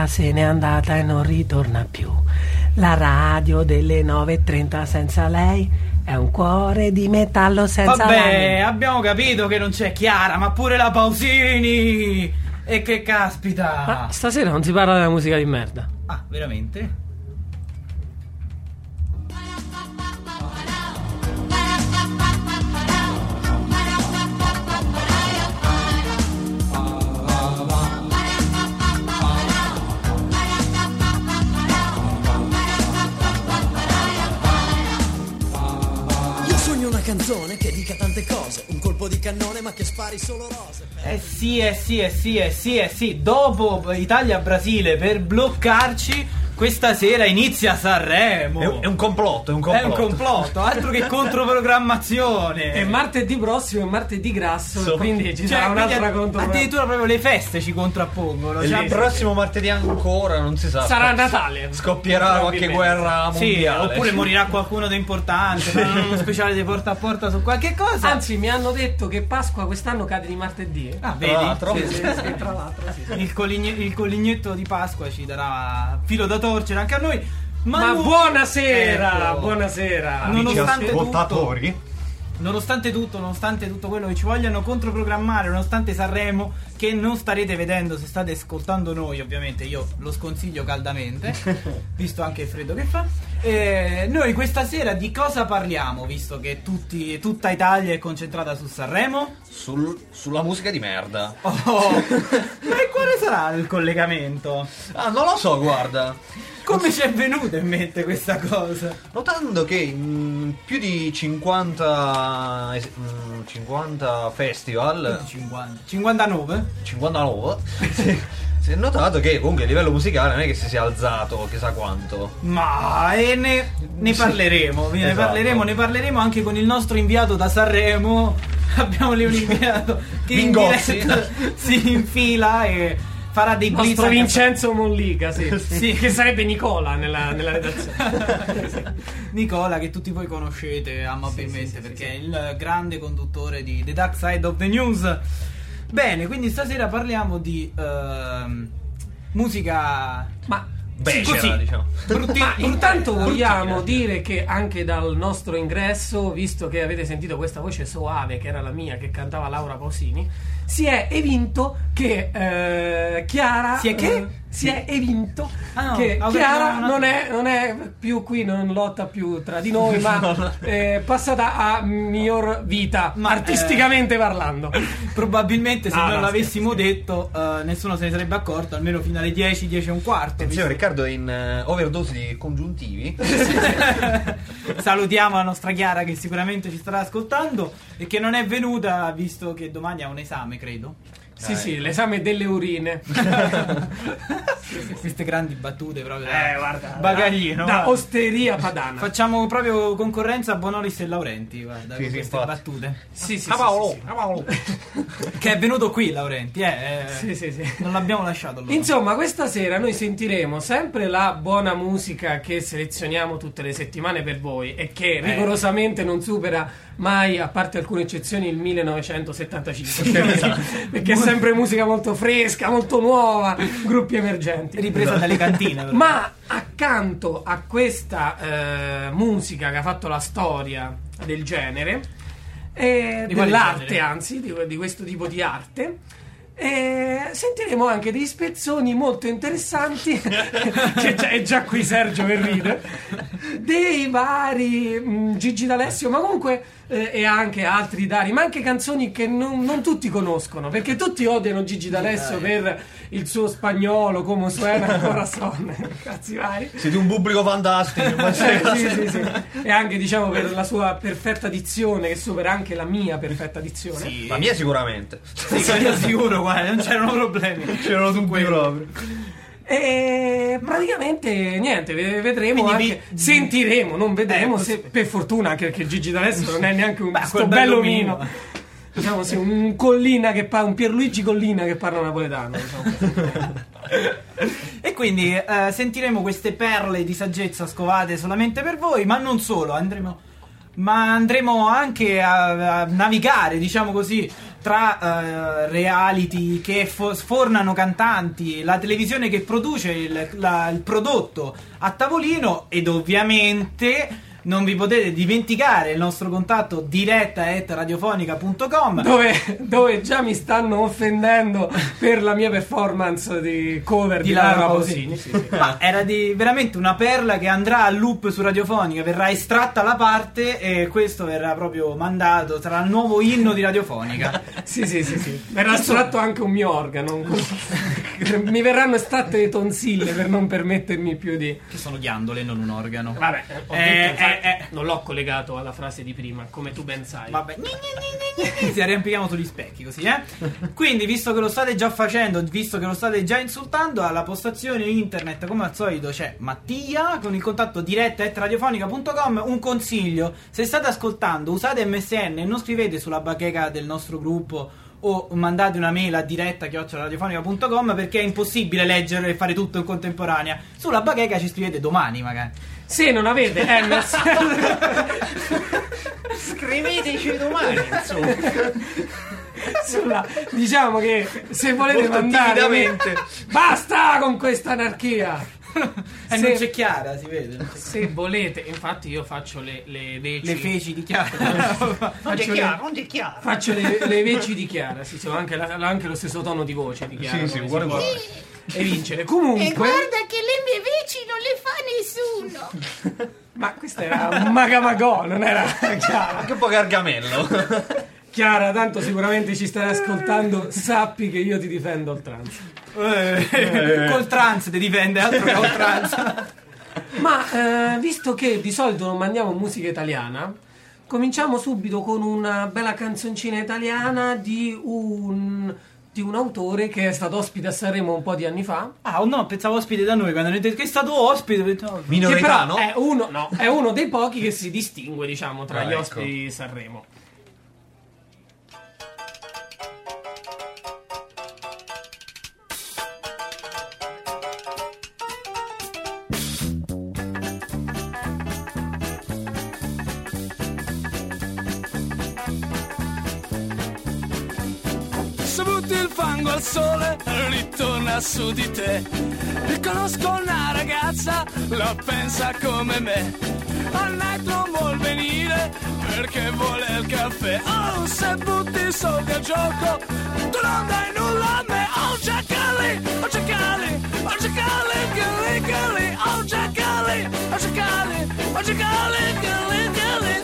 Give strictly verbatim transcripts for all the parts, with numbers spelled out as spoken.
Ora se n'è andata e non ritorna più. La radio delle nove e trenta senza lei è un cuore di metallo senza Vabbè, lei. abbiamo capito che non c'è Chiara, ma pure la Pausini. E che caspita. Ma stasera non si parla della musica di merda. Ah, veramente? Canzone che dica tante cose, un colpo di cannone ma che spari solo rose. Eh sì, eh sì, eh sì, eh sì, eh sì. Dopo Italia-Brasile, per bloccarci, questa sera inizia Sanremo. È un, è un complotto, è un complotto. È un complotto, altro che controprogrammazione. E martedì prossimo è martedì grasso, So. quindi ci Cioè, sarà un'altra quindi controprogrammazione. addirittura proprio le feste ci contrappongono. E Cioè, il prossimo martedì ancora non si sa. Sarà Natale. Scoppierà qualche guerra sì, mondiale. oppure morirà qualcuno di importante. Faranno uno speciale di porta a porta su qualche cosa. Anzi, mi hanno detto che Pasqua quest'anno cade di martedì. Ah, Tra vedi? l'altro. Sì, sì, sì, tra l'altro, sì, sì. Il, colligne- il collignetto di Pasqua ci darà filo da torcere anche a noi. Ma, Ma noi- buonasera, Ecco. buonasera. Nonostante ascoltatori. tutto, nonostante tutto, nonostante tutto quello che ci vogliono controprogrammare, nonostante Sanremo, che non starete vedendo se state ascoltando noi, ovviamente io lo sconsiglio caldamente, visto anche il freddo che fa. Eh, noi questa sera di cosa parliamo, visto che tutti, tutta Italia è concentrata su Sanremo? Sul, sulla musica di merda. Oh, ma e quale sarà il collegamento? Ah, non lo so, guarda. Come ci è venuta in mente questa cosa? Notando che in più di cinquanta es- mm, cinquanta festival, cinquanta cinquantanove? cinquantanove, si, si è notato che comunque a livello musicale non è che si sia alzato chissà quanto. Ma e ne, ne parleremo, ne Esatto. parleremo, ne parleremo anche con il nostro inviato da Sanremo. Abbiamo lì un inviato che in Bingozzi. diretta si infila e farà dei blitz. Nostro anche a- Vincenzo Mollica, sì. Sì. Che sarebbe Nicola nella, nella redazione. Nicola, che tutti voi conoscete amabilmente, Sì, sì, sì, perché sì, è il grande conduttore di The Dark Side of the News. Bene, quindi stasera parliamo di ehm, musica. Ma Becera, così, diciamo. brutti- Ma intanto bruttina. vogliamo dire che anche dal nostro ingresso, visto che avete sentito questa voce soave che era la mia che cantava Laura Pausini, si è evinto che eh, Chiara Si è che? eh, si è evinto Ah, no, che vabbè, Chiara no, no. non è, non è più qui, non lotta più tra di noi, ma è passata a miglior vita, Ma, artisticamente parlando. Probabilmente se Ah, non no, l'avessimo scherzi. detto eh, nessuno se ne sarebbe accorto, almeno fino alle dieci, dieci e un quarto. Attenzione, Riccardo è in eh, overdose di congiuntivi. Salutiamo la nostra Chiara che sicuramente ci starà ascoltando e che non è venuta visto che domani ha un esame, credo. Sì, sì, l'esame delle urine. Queste grandi battute proprio da Eh, guarda, bagaglino. da guarda. osteria padana. Facciamo proprio concorrenza a Bonolis e Laurenti, guarda, Sì, con sì, queste infatti. battute. Sì, sì, Ah, sì, Paolo, sì, sì. ah, Paolo. Che è venuto qui Laurenti, eh. eh, Sì, sì, sì. Non l'abbiamo lasciato allora. Insomma, questa sera noi sentiremo sempre la buona musica che selezioniamo tutte le settimane per voi e che rigorosamente non supera mai, a parte alcune eccezioni, il millenovecentosettantacinque. Perché è sempre musica molto fresca, molto nuova, gruppi emergenti. ripresa dalle cantine. però. Ma accanto a questa eh, musica che ha fatto la storia del genere, eh, Di quale dell'arte, genere? anzi, di, di questo tipo di arte, eh, sentiremo anche dei spezzoni molto interessanti che già, è già qui Sergio per ridere, dei vari mh, Gigi D'Alessio, ma comunque eh, e anche altri Dari, ma anche canzoni che non, non tutti conoscono, perché tutti odiano Gigi D'Alessio per il suo spagnolo, come suena il corazon, cazzi vari. Siete un pubblico fantastico. ma Eh, sì, sì, sì. E anche diciamo per la sua perfetta dizione, che supera anche la mia perfetta dizione. Sì, La mia sicuramente. sì, sono sicuro, guarda, non c'erano problemi. C'erano dubbi proprio. E praticamente niente, ve- vedremo Quindi anche, vi- sentiremo, non vedremo, Eh, se, così- per fortuna, anche perché Gigi D'Alessio non è neanche un Beh, sto quel bello bello mino. mino. Diciamo sì, un Collina che parla, un Pierluigi Collina che parla napoletano, diciamo. E quindi eh, sentiremo queste perle di saggezza scovate solamente per voi, ma non solo, andremo, ma andremo anche a, a navigare, diciamo così, tra uh, reality che fo- sfornano cantanti, la televisione che produce il, la, il prodotto a tavolino, ed ovviamente non vi potete dimenticare il nostro contatto diretta at radiofonica punto com, dove, dove già mi stanno offendendo per la mia performance di cover di, di Laura Pausini. Sì, sì. Ma era di, veramente una perla che andrà a loop su Radiofonica, verrà estratta la parte e questo verrà proprio mandato, sarà il nuovo inno di Radiofonica. Sì, sì, sì, sì. Verrà estratto anche un mio organo. Mi verranno estratte le tonsille per non permettermi più di... Che sono ghiandole, non un organo. Vabbè, ho Eh, detto, eh, eh. non l'ho collegato alla frase di prima, come tu ben sai. Vabbè, si arrampichiamo sugli specchi così, eh. Quindi, visto che lo state già facendo, visto che lo state già insultando, alla postazione internet come al solito c'è Mattia con il contatto diretta at radiofonica punto com. Un consiglio: se state ascoltando, usate M S N e non scrivete sulla bacheca del nostro gruppo o mandate una mail a diretta chiocciola radiofonica punto com, perché è impossibile leggere e fare tutto in contemporanea. Sulla bacheca ci scrivete domani magari. Se non avete M S N Scriveteci domani, insomma. sulla, diciamo che se volete Molto mandare timidamente. basta con questa anarchia. E Se- non c'è Chiara, si vede. non c'è- Se volete, infatti io faccio le, le veci. Le feci di Chiara. Non Faccio c'è le- chiaro, non c'è chiaro. Faccio le, le veci di Chiara, sì, sì, ho anche, la- anche lo stesso tono di voce di Chiara. Sì, sì, come uguale, si può uguale. evincere. Comunque, E guarda che le mie veci non le fa nessuno. ma questo era un magamagò, non era Chiara. Anche un po' gargamello. Chiara, tanto sicuramente ci stai ascoltando, sappi che io ti difendo a oltranza. Eh, col trans ti difende, altro che col trans. Ma eh, visto che di solito non mandiamo musica italiana, cominciamo subito con una bella canzoncina italiana di un, di un autore che è stato ospite a Sanremo un po' di anni fa. Ah, oh no, pensavo ospite da noi quando hanno detto che è stato ospite. ho detto, oh, Che Minoretano? però è uno, no, è uno dei pochi che si distingue, diciamo, tra Ah, gli ecco. ospiti di Sanremo. Se butti il fango al sole, ritorna su di te. E conosco una ragazza, la pensa come me. Al nitro vuol venire perché vuole il caffè. Oh, se butti i soldi al gioco, tu non dai nulla a me. Oh, giacali, oh, giacali, oh, giacali, gali, gali. Oh, giacali, oh, giacali, oh, giacali, gali, gali.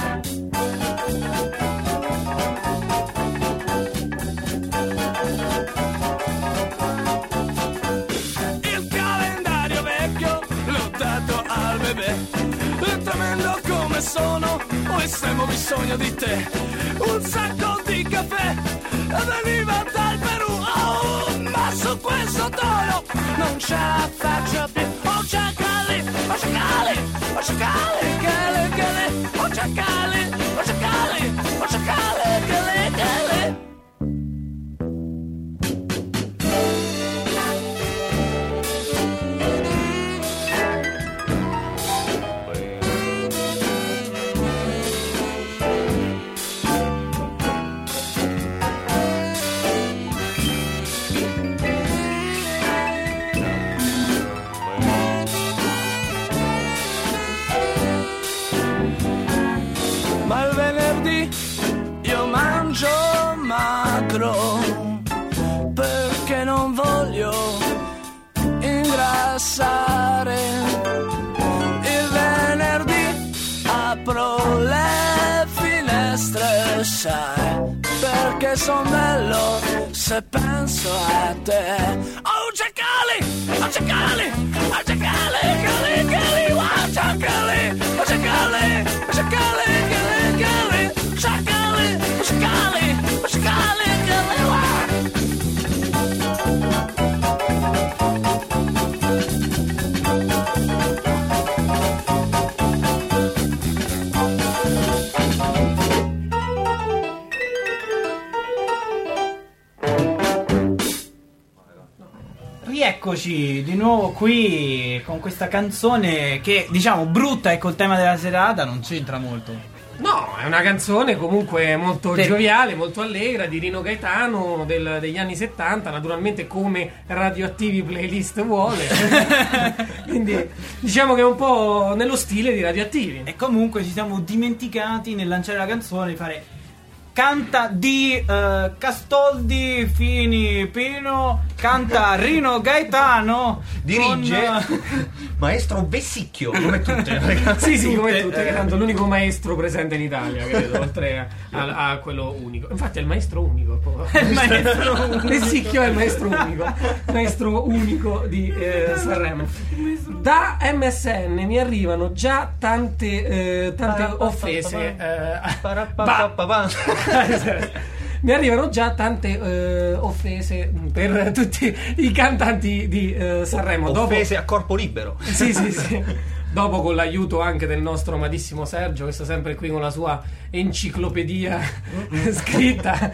Il calendario vecchio l'ho dato al bebè. È tremendo come sono, ho estremo bisogno di te. Un sacco di caffè veniva dal Perù. Oh, ma su questo tono non ce la faccio più. Oh, giacali, oh, giacali, oh, giacali, gale, gale. Oh, giacali, oh, giacali, oh, giacali, gale, gale. Ma il venerdì io mangio magro perché non voglio ingrassare. Il venerdì apro le finestre, sai, perché son bello se penso a te. Oh, giacali, oh, giacali, oh, giacali, gali, gali, wow, giacali, oh, giacali, oh, giacali, gali, gali, giacali, oh, giacali, oh, giacali, gali, wow. Rieccoci di nuovo qui con questa canzone che, diciamo, brutta e col tema della serata non c'entra molto. No, è una canzone comunque molto Sì. gioviale, molto allegra, di Rino Gaetano del- degli anni settanta, naturalmente come Radioattivi Playlist vuole. Quindi diciamo che è un po' nello stile di Radioattivi. E comunque ci siamo dimenticati nel lanciare la canzone di fare canta di eh, Castoldi Fini Pino, canta Rino Gaetano, Dirige con, Maestro Vessicchio, come tutte le canzoni. Sì, sì, come tutte, tutte, che eh. tanto l'unico maestro presente in Italia, credo, oltre a, a quello unico. Infatti è il maestro unico. il maestro unico. Vessicchio è il maestro unico, maestro unico di eh, Sanremo. Da M S N mi arrivano già tante, eh, tante offese. eh, Parapapapapa. Mi arrivano già tante eh, offese per tutti i cantanti di eh, Sanremo. Offese a corpo libero. Sì, sì, sì. Dopo, con l'aiuto anche del nostro amatissimo Sergio, che sta sempre qui con la sua enciclopedia scritta,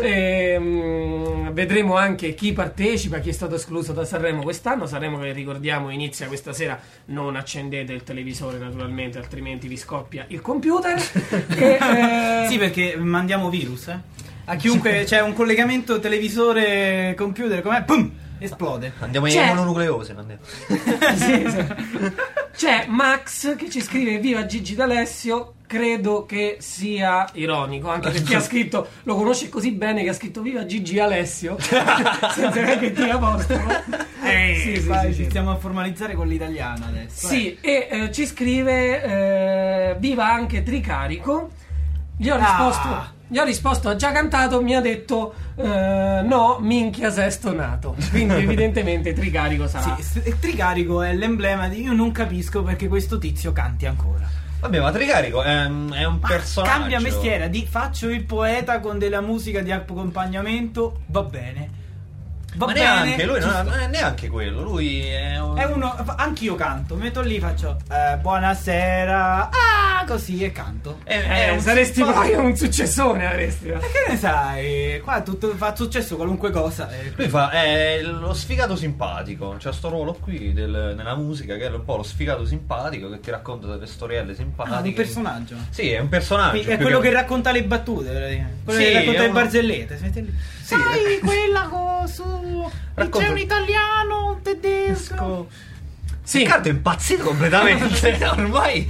ehm, vedremo anche chi partecipa, chi è stato escluso da Sanremo quest'anno. Sanremo, che ricordiamo, inizia questa sera. Non accendete il televisore, naturalmente, altrimenti vi scoppia il computer. E, eh, Sì, perché mandiamo virus, eh. A chiunque c'è un collegamento televisore computer, com'è? Pum! Esplode. Andiamo in C'è- mononucleose. andiamo. sì, sì. C'è Max che ci scrive: viva Gigi D'Alessio. Credo che sia ironico, anche perché ha scritto, lo conosce così bene che ha scritto viva Gigi Alessio senza neanche dire apostolo. Eh, Sì, sì, vai, sì, ci sì. stiamo a formalizzare con l'italiano adesso. Sì, e eh, ci scrive eh, viva anche Tricarico. Gli ho Ah. risposto Gli ho risposto, ha già cantato, mi ha detto eh, no, minchia se è stonato. Quindi evidentemente Tricarico sarà. Sì, s- Tricarico è l'emblema di io non capisco perché questo tizio canti ancora. Vabbè, ma Tricarico è, un- è un Ma personaggio. cambia mestiere, di faccio il poeta con della musica di accompagnamento, va bene. Va Ma bene. neanche, lui non, giusto. non è neanche quello. Lui è un. È uno, anch'io canto, metto lì, faccio eh, buonasera, ah, così e canto. È, Eh, è un saresti simpatico- proprio un successone, avresti. E che ne sai? Qua tutto, fa successo qualunque cosa. eh. Lui fa è lo sfigato simpatico. C'è sto ruolo qui del- nella musica che è un po' lo sfigato simpatico che ti racconta delle storielle simpatiche. Ah, un personaggio. Sì, è un personaggio. Quindi è più quello che- che racconta le battute, praticamente. quello Sì, che racconta è le un- barzellette. si mette lì. Sì. Sai quella cosa? Racconta- C'è un italiano, un tedesco. Sì. Riccardo è impazzito completamente. Ormai.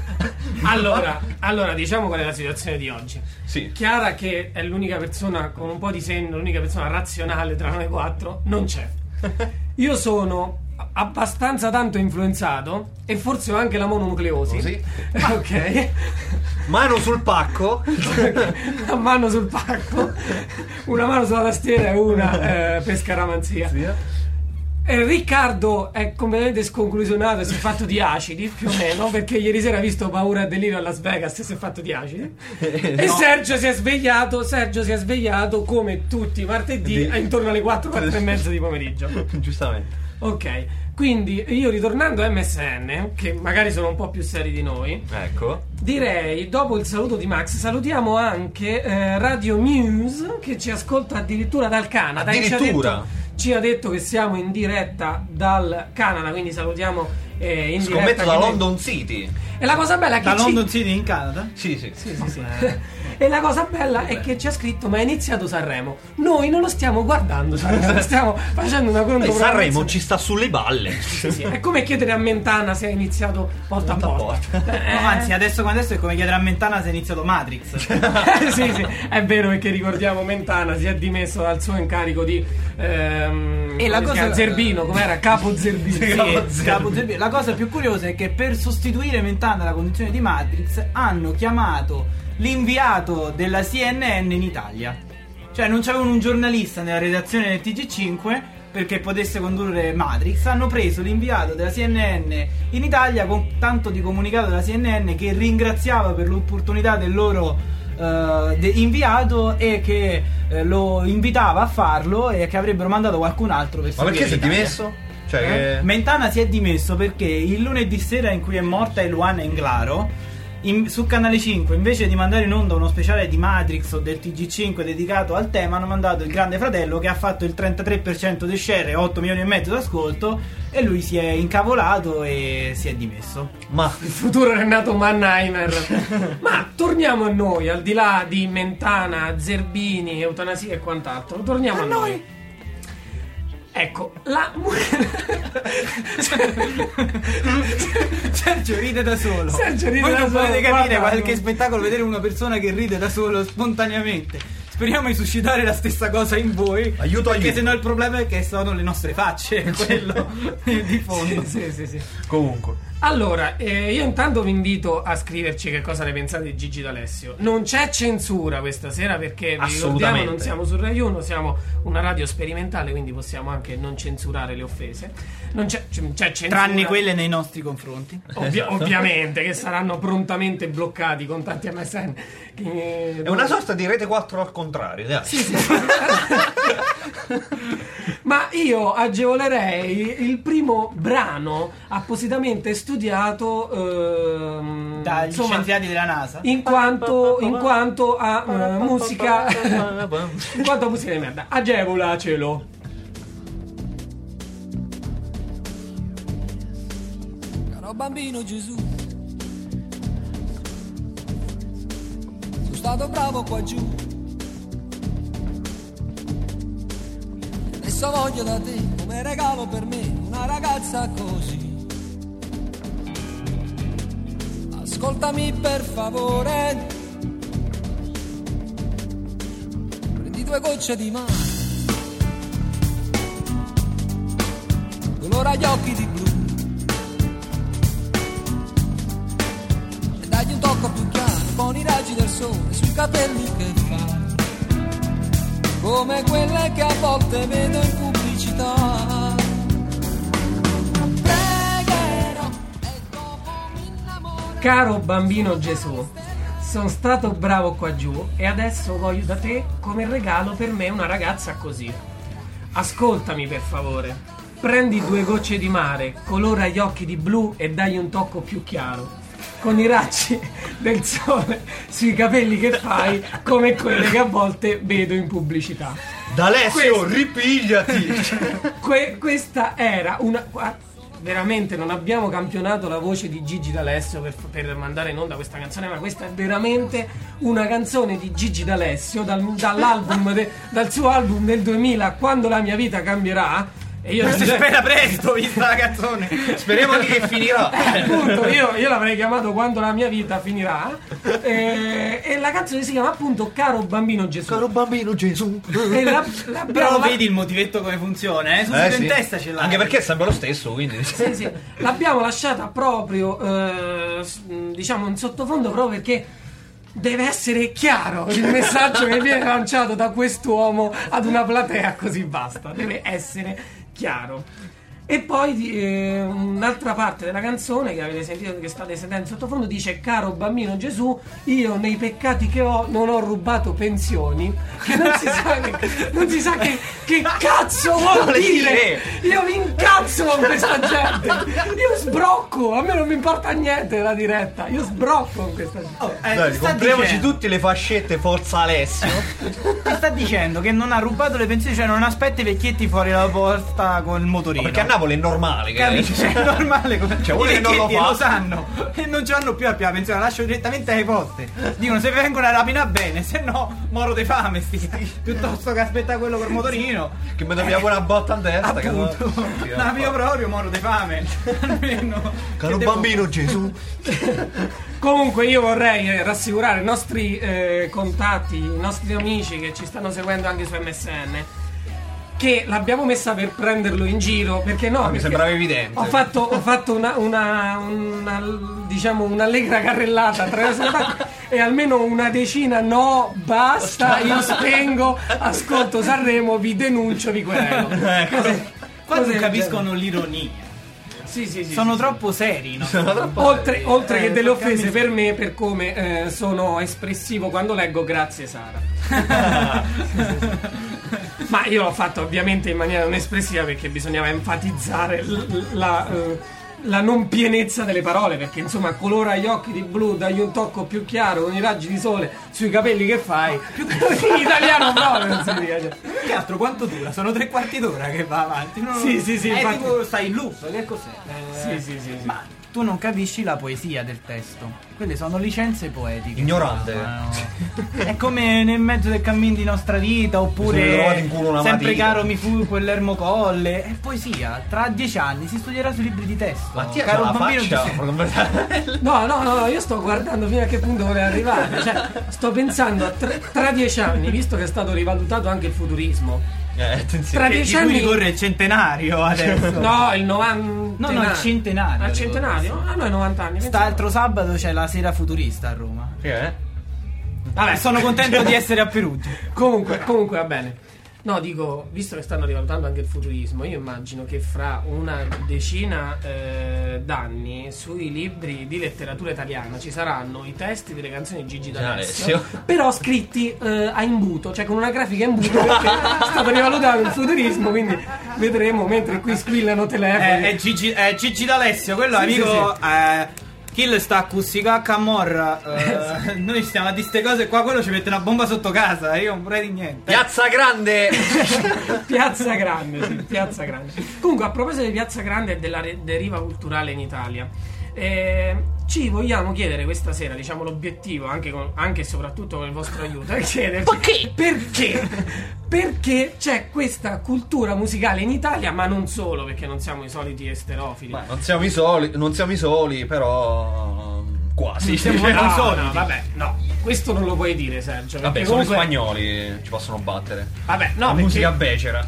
Allora, allora, diciamo qual è la situazione di oggi. Sì. Chiara, che è l'unica persona con un po' di senno, l'unica persona razionale tra noi quattro, non c'è. Io sono abbastanza tanto influenzato e forse ho anche la mononucleosi. Sì. Ok. Mano sul pacco. Una mano sul pacco, una mano sulla tastiera e una eh, per scaramanzia. E Riccardo è completamente sconclusionato e si è fatto di acidi, più o meno, perché ieri sera ha visto Paura e Delirio a Las Vegas e si è fatto di acidi. E Sergio si è svegliato, Sergio si è svegliato come tutti i martedì Di- intorno alle quattro, quattro e mezza di pomeriggio. Giustamente. Ok, quindi io, ritornando a M S N, che magari sono un po' più seri di noi, Ecco. direi, dopo il saluto di Max, salutiamo anche eh, Radio Muse, che ci ascolta addirittura dal Canada. E ci ha Addirittura? detto, ci ha detto che siamo in diretta dal Canada, quindi salutiamo eh, in diretta. Scommetto da che noi- London City. E la cosa bella è che Da ci- London City in Canada? Sì, sì. Sì, sì, sì. E la cosa bella è che ci ha scritto: ma è iniziato Sanremo. Noi non lo stiamo guardando Sanremo, stiamo facendo una Beh, controprogrammazione. Sanremo ci sta sulle balle. Sì, sì. È come chiedere a Mentana se è iniziato porta a porta. Eh, No, anzi, adesso come adesso è come chiedere a Mentana se è iniziato Matrix. sì, sì, è vero, perché ricordiamo Mentana si è dimesso dal suo incarico di ehm, E la come si cosa- chiama? Zerbino, com'era? Capo Zerbino. Sì, Sì. Capo Zerbino. La cosa più curiosa è che per sostituire Mentana alla condizione di Matrix hanno chiamato l'inviato della C N N in Italia. Cioè non c'avevano un giornalista nella redazione del T G cinque perché potesse condurre Matrix. Hanno preso l'inviato della C N N in Italia con tanto di comunicato della C N N che ringraziava per l'opportunità del loro eh, de- inviato e che eh, lo invitava a farlo e che avrebbero mandato qualcun altro per Ma perché si è seguire l'Italia. dimesso? Cioè, Eh? che... Mentana si è dimesso perché il lunedì sera in cui è morta Eluana Englaro in, su Canale cinque, invece di mandare in onda uno speciale di Matrix o del T G cinque dedicato al tema, hanno mandato il Grande Fratello, che ha fatto il trentatré per cento dei share e otto milioni e mezzo d'ascolto, e lui si è incavolato e si è dimesso. Ma Il futuro Renato Mannheimer. Ma torniamo a noi, al di là di Mentana, Zerbini, eutanasia e quant'altro. Torniamo a, a noi. noi. Ecco, la Sergio ride da solo. Sergio ride Voi da non solo. potete capire Guarda, qualche non- spettacolo, vedere una persona che ride da solo spontaneamente. Speriamo di suscitare la stessa cosa in voi. Aiuto, perché aiuto. sennò il problema è che sono le nostre facce, quello di fondo. Sì, sì, sì. comunque. Allora, eh, io intanto vi invito a scriverci che cosa ne pensate di Gigi D'Alessio. Non c'è censura questa sera, perché vi ricordiamo, Assolutamente. non siamo su Rai uno, siamo una radio sperimentale, quindi possiamo anche non censurare le offese. Non c'è, c'è censura. Tranne quelle nei nostri confronti. Ovvi- ovviamente, che saranno prontamente bloccati con tanti M S N. Che- È una sorta di Rete quattro al contrario, dai. Sì, sì. Ma io agevolerei il primo brano appositamente studiato ehm, Dagli insomma, scienziati della NASA. in quanto, in quanto a eh, musica in quanto a musica di merda. Agevolacelo. Caro bambino Gesù, sono stato bravo qua giù. Adesso voglio da te come regalo per me una ragazza così. Ascoltami per favore, prendi due gocce di mare, colora gli occhi di blu e dagli un tocco più chiaro con i raggi del sole sui capelli che fa, come quelle che a volte vedo in pubblicità. Pregherò e dopo mi innamorerò. Caro bambino Gesù, sono stato bravo qua giù e adesso voglio da te come regalo per me una ragazza così. Ascoltami per favore, prendi due gocce di mare, colora gli occhi di blu e dagli un tocco più chiaro, con i raggi del sole sui capelli che fai, come quelle che a volte vedo in pubblicità. D'Alessio, Questo- ripigliati. Que- questa era una... qua- veramente non abbiamo campionato la voce di Gigi D'Alessio per, per mandare in onda questa canzone, ma questa è veramente una canzone di Gigi D'Alessio dal, dall'album de- dal suo album del duemila, Quando la mia vita cambierà. E io Si spera presto, vista la canzone. Speriamo di che finirà. Eh, appunto, io, io l'avrei chiamato Quando la mia vita finirà. E, e la canzone si chiama appunto Caro bambino Gesù. Caro bambino Gesù. E la, Però l'abbiamo, vedi il motivetto come funziona, eh? Subito Eh, sì. in testa ce l'hai. Anche perché è sempre lo stesso, quindi. sì, sì, l'abbiamo lasciata proprio eh, s- diciamo in sottofondo, proprio perché deve essere chiaro il messaggio che viene lanciato da quest'uomo ad una platea così vasta. Deve essere chiaro. E poi eh, un'altra parte della canzone che avete sentito, che state sentendo in sottofondo, dice: caro bambino Gesù, io nei peccati che ho non ho rubato pensioni. Che non si sa che, non si sa che, che cazzo vuol Vuole dire. dire. Io mi incazzo con questa gente. Io sbrocco. A me non mi importa niente della diretta. Io sbrocco con questa gente. Oh, eh, Dai, ti sta compriamoci dicendo- tutte le fascette Forza Alessio. ti sta dicendo che non ha rubato le pensioni, cioè non aspetta i vecchietti fuori dalla porta con il motorino. Perché a Napoli è normale. Che Capisci? Cioè, è normale come Cioè, i uno che non lo vecchietti fa. lo sanno e non ce l'hanno più a più la pensione, la lascio direttamente alle poste. Dicono: se vengono a rapinare bene, se no moro di fame sti. Piuttosto che aspetta quello col motorino. Che mi dobbiamo una botta in testa. che Appunto, no- no, io proprio moro di fame. Almeno. Caro che devo- bambino Gesù. Comunque io vorrei eh, rassicurare i nostri eh, contatti, i nostri amici che ci stanno seguendo anche su M S N, che l'abbiamo messa per prenderlo in giro, perché no? Ah, mi perché sembrava evidente. Ho fatto, ho fatto una, una, una, diciamo un'allegra carrellata attraverso la pagina, e almeno una decina no, basta, io spengo, ascolto Sanremo, vi denuncio, vi querelo. Cose- Qua cose non del capiscono l'ironia. Sì, sì, sì, Sono sì, troppo seri, no? oltre, oltre Eh, che delle porca offese miseria. per me, per come eh, sono espressivo quando leggo grazie Sara. Ma io l'ho fatto ovviamente in maniera non espressiva, perché bisognava enfatizzare l- la, eh, la non pienezza delle parole, perché insomma colora gli occhi di blu, dagli un tocco più chiaro con i raggi di sole sui capelli che fai, in italiano proprio non si dice. Cioè. Che altro quanto dura? Sono tre quarti d'ora che va avanti. Non... Sì, sì, sì. È infatti... tipo stai in loop, che cos'è? Eh... Sì, sì, sì, sì. Ma tu non capisci la poesia del testo. Quelle sono licenze poetiche. Ignorante. No. È come nel mezzo del cammin di nostra vita, oppure in culo una sempre matita. caro mi fu quell'ermo colle. È poesia. Tra dieci anni si studierà sui libri di testo. Mattia Caro c'ha la bambino faccia. di... No, no, no, io sto guardando fino a che punto vuole arrivare. Cioè, sto pensando a tre, tra dieci anni, visto che è stato rivalutato anche il futurismo. Eh, attenzione. Tra Di dieci cui anni. ricorre il centenario adesso. No, il novanta. No, no, il centenario. Al centenario? Ah, no, è novanta anni. Sta altro sabato c'è la sera futurista a Roma. Che è? Vabbè, sono contento di essere a Perugia. Comunque, comunque va bene. No, dico, visto che stanno rivalutando anche il futurismo, io immagino che fra una decina eh, d'anni sui libri di letteratura italiana ci saranno i testi delle canzoni di Gigi D'Alessio, D'Alessio. però scritti eh, a imbuto, cioè con una grafica a imbuto, perché è stato rivalutato il futurismo, quindi vedremo mentre qui squillano telefoni. È, è, Gigi, è Gigi D'Alessio, quello Sì, amico. sì, Eh, Kill sta a Cussicacca a Morra. eh, Noi stiamo a dire ste cose qua. Quello ci mette una bomba sotto casa. Io non vorrei di niente. Piazza Grande! Piazza Grande, sì, Piazza Grande. Comunque, a proposito di Piazza Grande e della re- deriva culturale in Italia, eh, ci vogliamo chiedere questa sera, diciamo l'obiettivo, anche, con, anche e soprattutto con il vostro aiuto, è chiederci Perché? perché perché c'è questa cultura musicale in Italia, ma non solo, perché non siamo i soliti esterofili. Ma non siamo i soli, non siamo i soli, però quasi. Siamo Cioè, no, non so- no, vabbè, no, questo non lo puoi dire, Sergio. Vabbè, perché sono comunque- i spagnoli, ci possono battere. Vabbè, no, La perché- musica becera.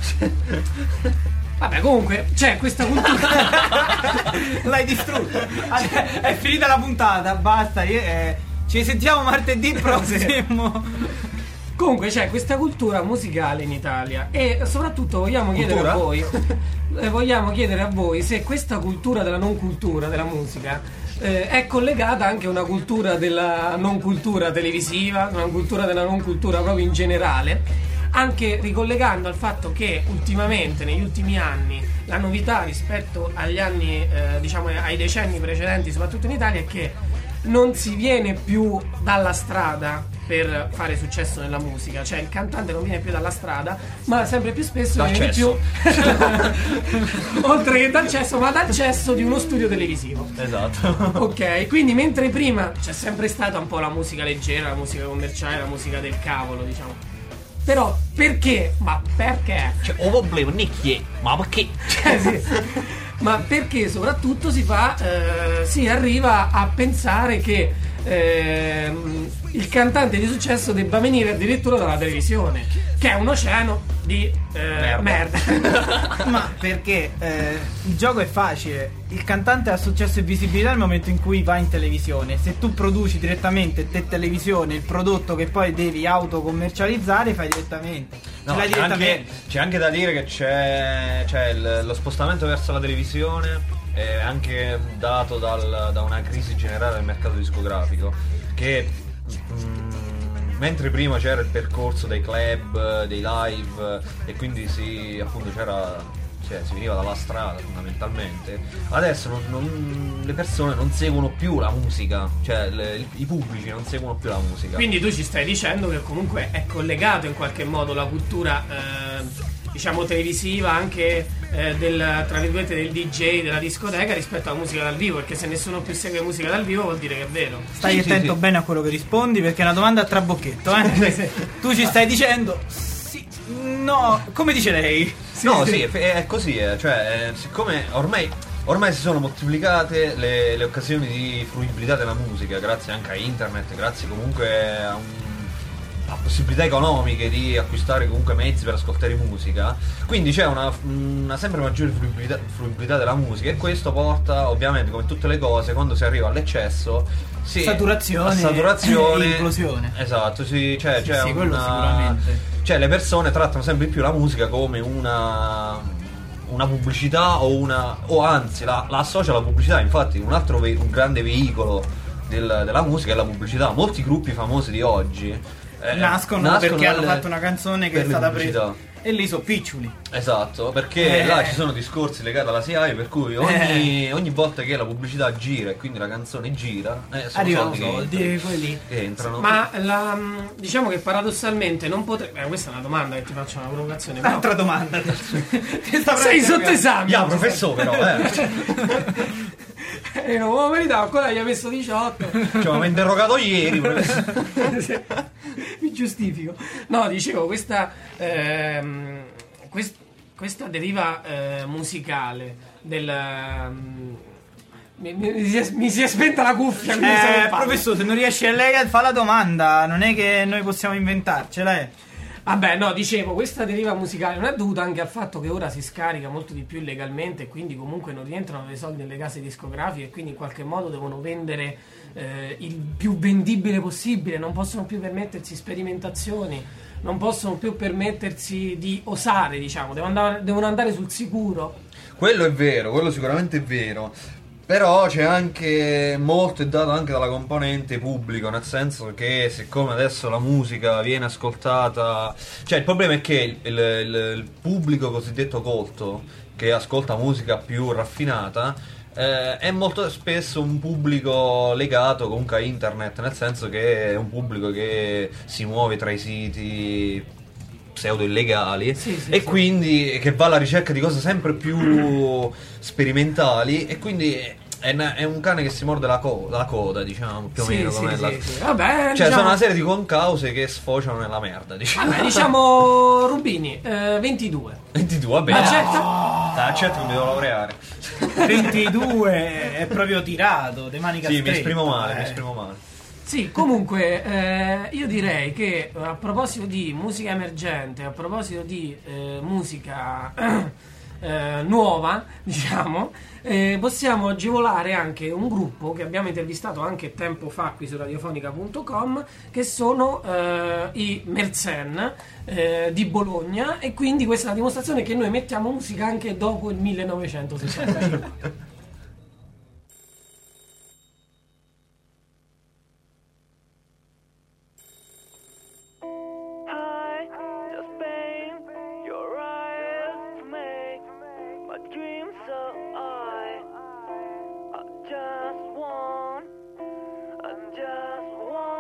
Vabbè, comunque c'è questa cultura. L'hai distrutto. È finita la puntata. Basta. io- eh, Ci sentiamo martedì prossimo. Comunque c'è questa cultura musicale in Italia e soprattutto vogliamo chiedere Cultura? a voi eh, vogliamo chiedere a voi se questa cultura della non cultura della musica eh, è collegata anche a una cultura della non cultura televisiva, una cultura della non cultura proprio in generale, anche ricollegando al fatto che ultimamente, negli ultimi anni, la novità rispetto agli anni, eh, diciamo ai decenni precedenti, soprattutto in Italia, è che non si viene più dalla strada per fare successo nella musica, cioè il cantante non viene più dalla strada, ma sempre più spesso Dal viene cesso. più oltre che dal cesso, ma dal cesso di uno studio televisivo. Esatto. Ok, quindi mentre prima c'è sempre stata un po' la musica leggera, la musica commerciale, la musica del cavolo, diciamo. Però perché? Ma perché? Cioè, ho problema, nicchie. Ma perché? Eh, sì. Ma perché soprattutto si fa eh, si arriva a pensare che ehm, il cantante di successo debba venire addirittura dalla televisione, che è un oceano di eh, Merda. merda. Ma perché eh, il gioco è facile. Il cantante ha successo e visibilità nel momento in cui va in televisione. Se tu produci direttamente te televisione il prodotto che poi devi autocommercializzare, fai direttamente. No, Ce l'hai c'è, anche, direttamente. c'è anche da dire che c'è, c'è il- lo spostamento verso la televisione è anche dato dal- da una crisi generale del mercato discografico che mm, mentre prima c'era il percorso dei club, dei live e quindi si, appunto c'era cioè, si veniva dalla strada fondamentalmente, adesso non- non- le persone non seguono più la musica, cioè le- i pubblici non seguono più la musica. Quindi tu ci stai dicendo che comunque è collegato in qualche modo la cultura eh, diciamo televisiva anche eh, del, tra virgolette, del D J, della discoteca rispetto alla musica dal vivo, perché se nessuno più segue musica dal vivo vuol dire che è vero. Stai Sì, sì, attento sì. bene a quello che rispondi, perché è una domanda a trabocchetto, eh? Tu ci stai dicendo sì, no, come dice lei? no, sì, è, è così, eh, cioè, eh, siccome ormai, ormai si sono moltiplicate le, le occasioni di fruibilità della musica, grazie anche a internet, grazie comunque a, un, a possibilità economiche di acquistare comunque mezzi per ascoltare musica, quindi c'è una, una sempre maggiore fruibilità, fruibilità della musica e questo porta, ovviamente, come tutte le cose, quando si arriva all'eccesso, sì, Saturazione a saturazione, e implosione. Esatto, sì, cioè, Sì, c'è sì, quello una- sicuramente. Cioè le persone trattano sempre di più la musica come una una pubblicità o una o anzi la, la associa alla pubblicità. Infatti un altro ve- un grande veicolo del- della musica è la pubblicità. Molti gruppi famosi di oggi eh, Nascono perché hanno dalle- fatto una canzone che per è le stata pubblicità. presa. E lì sono piccioli. Esatto, perché Eh. là ci sono discorsi legati alla S I A I, per cui ogni, ogni volta che la pubblicità gira e quindi la canzone gira, eh, sono Arrivano soldi, soldi, che entrano, quelli. che entrano. Ma la, diciamo che paradossalmente non potrebbe. Eh, questa è una domanda che ti faccio, una provocazione. però- Un'altra domanda. Ti sta Sei sotto interrogando. esame. Ya, professore, però, eh. E non me lo meritavo, ancora gli ha messo diciotto. Cioè, mi ha interrogato ieri, professore. Sì, mi giustifico. No, dicevo, questa ehm, quest- questa deriva eh, musicale del ehm, mi, mi- mi si è, mi si è spenta la cuffia, quindi so che Eh, parlo. professore, se non riesci a leggere, fa la domanda. Non è che noi possiamo inventarcela, eh. Vabbè, no, dicevo, questa deriva musicale non è dovuta anche al fatto che ora si scarica molto di più illegalmente e quindi comunque non rientrano dei soldi nelle case discografiche e quindi in qualche modo devono vendere eh, il più vendibile possibile, non possono più permettersi sperimentazioni, non possono più permettersi di osare, diciamo, devono andare, devono andare sul sicuro. Quello è vero, quello sicuramente è vero. Però c'è anche molto è dato anche dalla componente pubblico, nel senso che siccome adesso la musica viene ascoltata, cioè il problema è che il, il- il pubblico cosiddetto colto, che ascolta musica più raffinata, eh, è molto spesso un pubblico legato comunque a internet, nel senso che è un pubblico che si muove tra i siti pseudo illegali Sì, sì, e sì. quindi che va alla ricerca di cose sempre più sperimentali e quindi è, una- è un cane che si morde la, co- la coda, diciamo, più o Sì, meno sì, come sì, la... sì. Vabbè, cioè diciamo- sono una serie di concause che sfociano nella merda, diciamo. Vabbè, diciamo Rubini, eh, ventidue. ventidue, vabbè. Accetta? Ah, accetto che mi devo laureare. ventidue è proprio tirato, de manica Sì, mi stretta, esprimo male, eh. mi esprimo male. Sì, comunque eh, io direi che a proposito di musica emergente, a proposito di eh, musica eh, nuova, diciamo, eh, possiamo agevolare anche un gruppo che abbiamo intervistato anche tempo fa qui su radiofonica punto com, che sono eh, i Merzen eh, di Bologna, e quindi questa è la dimostrazione che noi mettiamo musica anche dopo il millenovecentosessantacinque. I just paint your eyes to make my dreams so I I just want I just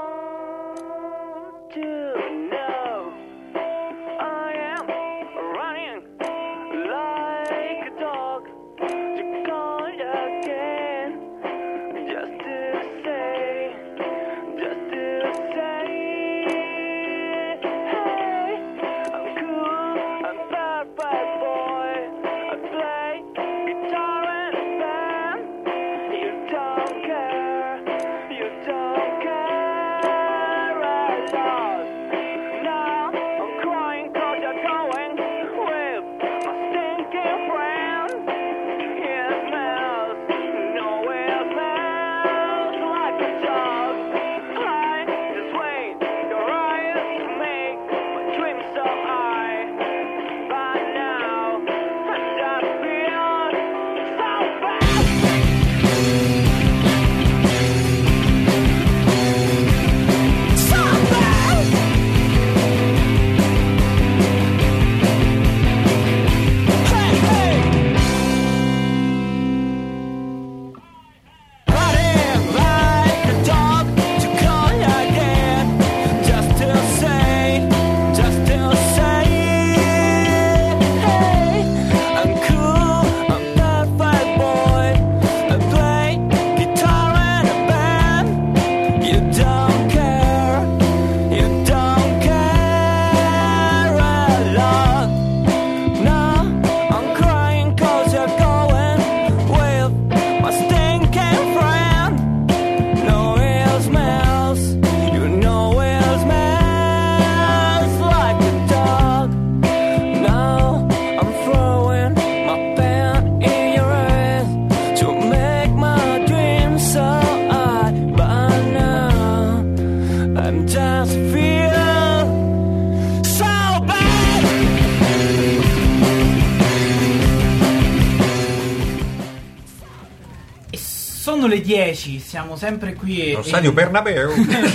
want to know I am running like a dog to call again just to say just to say hey, I'm cool, I'm bad, bad boy. I play guitar in a band. You don't care, you don't care at all. Now I'm crying 'cause you're going with my stinking friend. It smells, no, it smells like a dog. I just wait your eyes to make my dreams so high. But now I just feel so bad. So bad. Hey, hey. Running like a dog to call again, just to say, just to say, hey, I'm cool, I'm that bad boy. I play guitar in a band. You don't care, you don't care a lot. Now I'm crying 'cause you're going with my stinking friend. No, it smells, you know it smells like a dog. Now I'm throwing my pen in your eyes to make my dreams so high. But now I'm just feel so bad. E sono sono le dieci, siamo sempre qui. Lo stadio Bernabeu.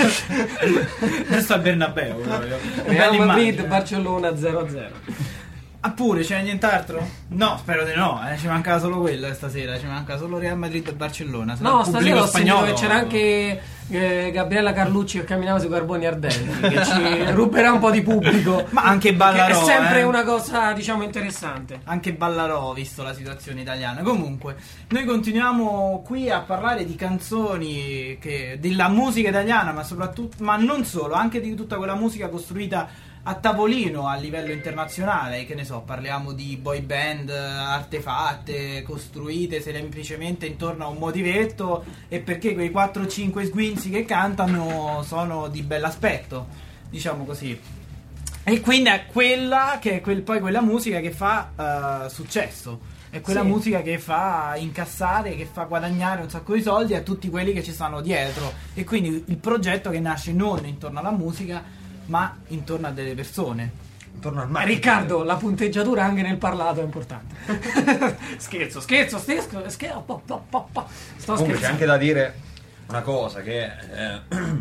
Adesso al Bernabeu. Real Madrid, Barcellona zero a zero. Ah pure, c'è nient'altro? No, spero di no, eh. Ci manca solo quello stasera, ci manca solo Real Madrid e Barcellona. No, stasera ho sentito spagnolo. che c'era anche eh, Gabriella Carlucci che camminava sui carboni ardenti, che ci ruberà un po' di pubblico. Ma anche Ballarò, che è sempre eh. una cosa, diciamo, interessante. Anche Ballarò, visto la situazione italiana. Comunque, noi continuiamo qui a parlare di canzoni, che, della musica italiana, ma soprattutto, ma non solo, anche di tutta quella musica costruita a tavolino a livello internazionale, che ne so, parliamo di boy band artefatte, costruite semplicemente intorno a un motivetto e perché quei quattro cinque sguinzi che cantano sono di bell'aspetto, diciamo così. E quindi è quella che è quel, poi quella musica che fa uh, successo. È quella sì. musica che fa incassare, che fa guadagnare un sacco di soldi a tutti quelli che ci stanno dietro. E quindi il progetto che nasce non intorno alla musica, ma intorno a delle persone. Intorno al Ma marketing. Riccardo, la punteggiatura anche nel parlato è importante. scherzo, scherzo, scherzo, scherzo. Po, po, po, po. Sto Comunque c'è scherzando. anche da dire una cosa, che eh,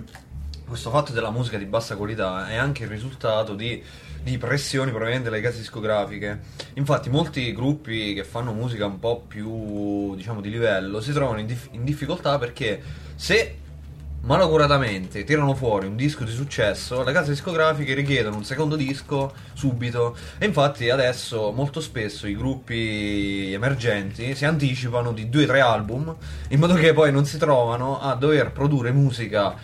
questo fatto della musica di bassa qualità è anche il risultato di, di pressioni provenienti dalle case discografiche. Infatti molti gruppi che fanno musica un po' più, diciamo, di livello si trovano in, dif- in difficoltà perché se malacuratamente tirano fuori un disco di successo, le case discografiche richiedono un secondo disco subito. E infatti adesso molto spesso i gruppi emergenti si anticipano di due o tre album, in modo che poi non si trovano a dover produrre musica,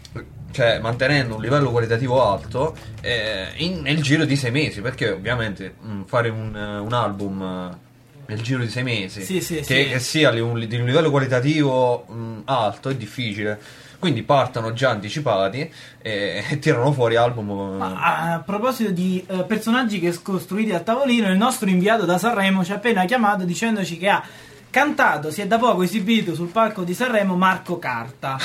cioè mantenendo un livello qualitativo alto, eh, in, nel giro di sei mesi, perché ovviamente mh, fare un, un album uh, nel giro di sei mesi Sì, sì, che, sì. che sia di un, di un livello qualitativo mh, alto è difficile. Quindi partono già anticipati e, e tirano fuori album. Ma a proposito di eh, personaggi che costruiti a tavolino, il nostro inviato da Sanremo ci ha appena chiamato dicendoci che ha cantato, si è da poco esibito sul palco di Sanremo Marco Carta.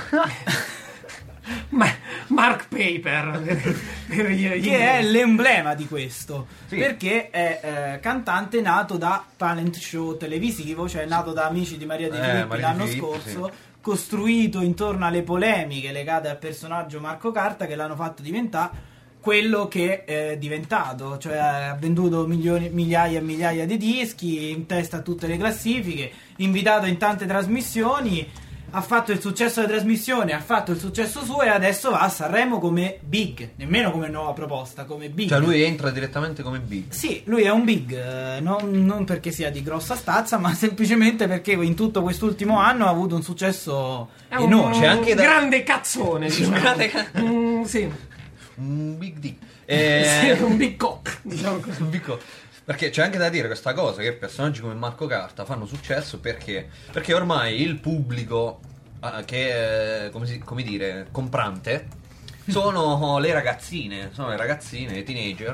Ma Mark Paper per, per gli- gli- Che è l'emblema di questo, Sì. perché è eh, cantante nato da talent show televisivo, cioè nato da Amici di Maria De Eh, Filippi Maria De l'anno Filippi, scorso, sì. costruito intorno alle polemiche legate al personaggio Marco Carta, che l'hanno fatto diventare quello che è diventato, cioè ha venduto milioni, migliaia e migliaia di dischi, in testa a tutte le classifiche, invitato in tante trasmissioni, ha fatto il successo delle trasmissioni, ha fatto il successo suo e adesso va a Sanremo come big, nemmeno come nuova proposta, come big. Cioè lui entra direttamente come big. Sì, lui è un big, eh, non, non perché sia di grossa stazza, ma semplicemente perché in tutto quest'ultimo anno ha avuto un successo è un, enorme. C'è anche da- grande cazzone, diciamo. Un grande ca- Mm, sì. Un big dick. Eh, Sì, un big cock, diciamo così. un big co- Perché c'è anche da dire questa cosa, che personaggi come Marco Carta fanno successo perché perché ormai il pubblico ah, che è, come, si- come dire, comprante sono le ragazzine, sono le ragazzine, i teenager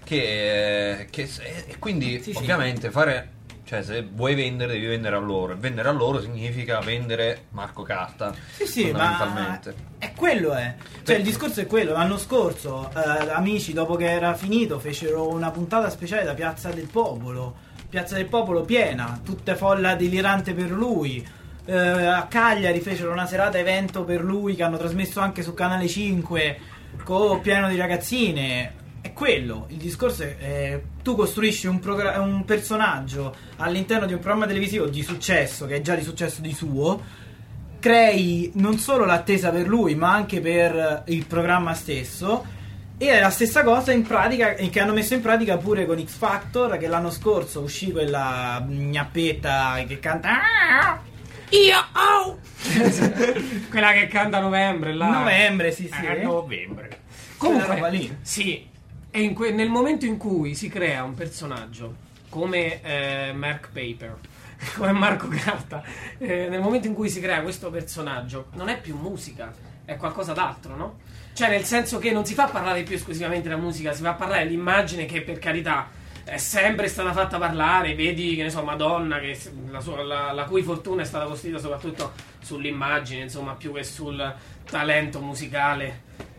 che, che e quindi Sì, sì. ovviamente fare, cioè se vuoi vendere devi vendere a loro, e vendere a loro significa vendere Marco Carta. Sì, sì, ma fondamentalmente. è quello è. Cioè il discorso è quello. L'anno scorso eh, Amici, dopo che era finito, fecero una puntata speciale da Piazza del Popolo. Piazza del Popolo piena, tutta folla delirante per lui. Eh, a Cagliari fecero una serata evento per lui che hanno trasmesso anche su Canale cinque, con pieno di ragazzine. È quello, il discorso è eh, tu costruisci un, progra- un personaggio all'interno di un programma televisivo di successo, che è già di successo di suo, crei non solo l'attesa per lui ma anche per il programma stesso, e è la stessa cosa in pratica che hanno messo in pratica pure con X Factor, che l'anno scorso uscì quella gnappetta che canta Io oh! Quella che canta a novembre là. novembre, sì sì, Eh, novembre. Quella roba Comunque, lì. sì, e in que- nel momento in cui si crea un personaggio come eh, Mark Paper, come Marco Carta, eh, nel momento in cui si crea questo personaggio, non è più musica, è qualcosa d'altro, no? Cioè, nel senso che non si fa parlare più esclusivamente della musica, si fa parlare dell'immagine che, per carità, è sempre stata fatta parlare. Vedi, che ne so, Madonna, che la, sua, la, la cui fortuna è stata costruita soprattutto sull'immagine, insomma, più che sul talento musicale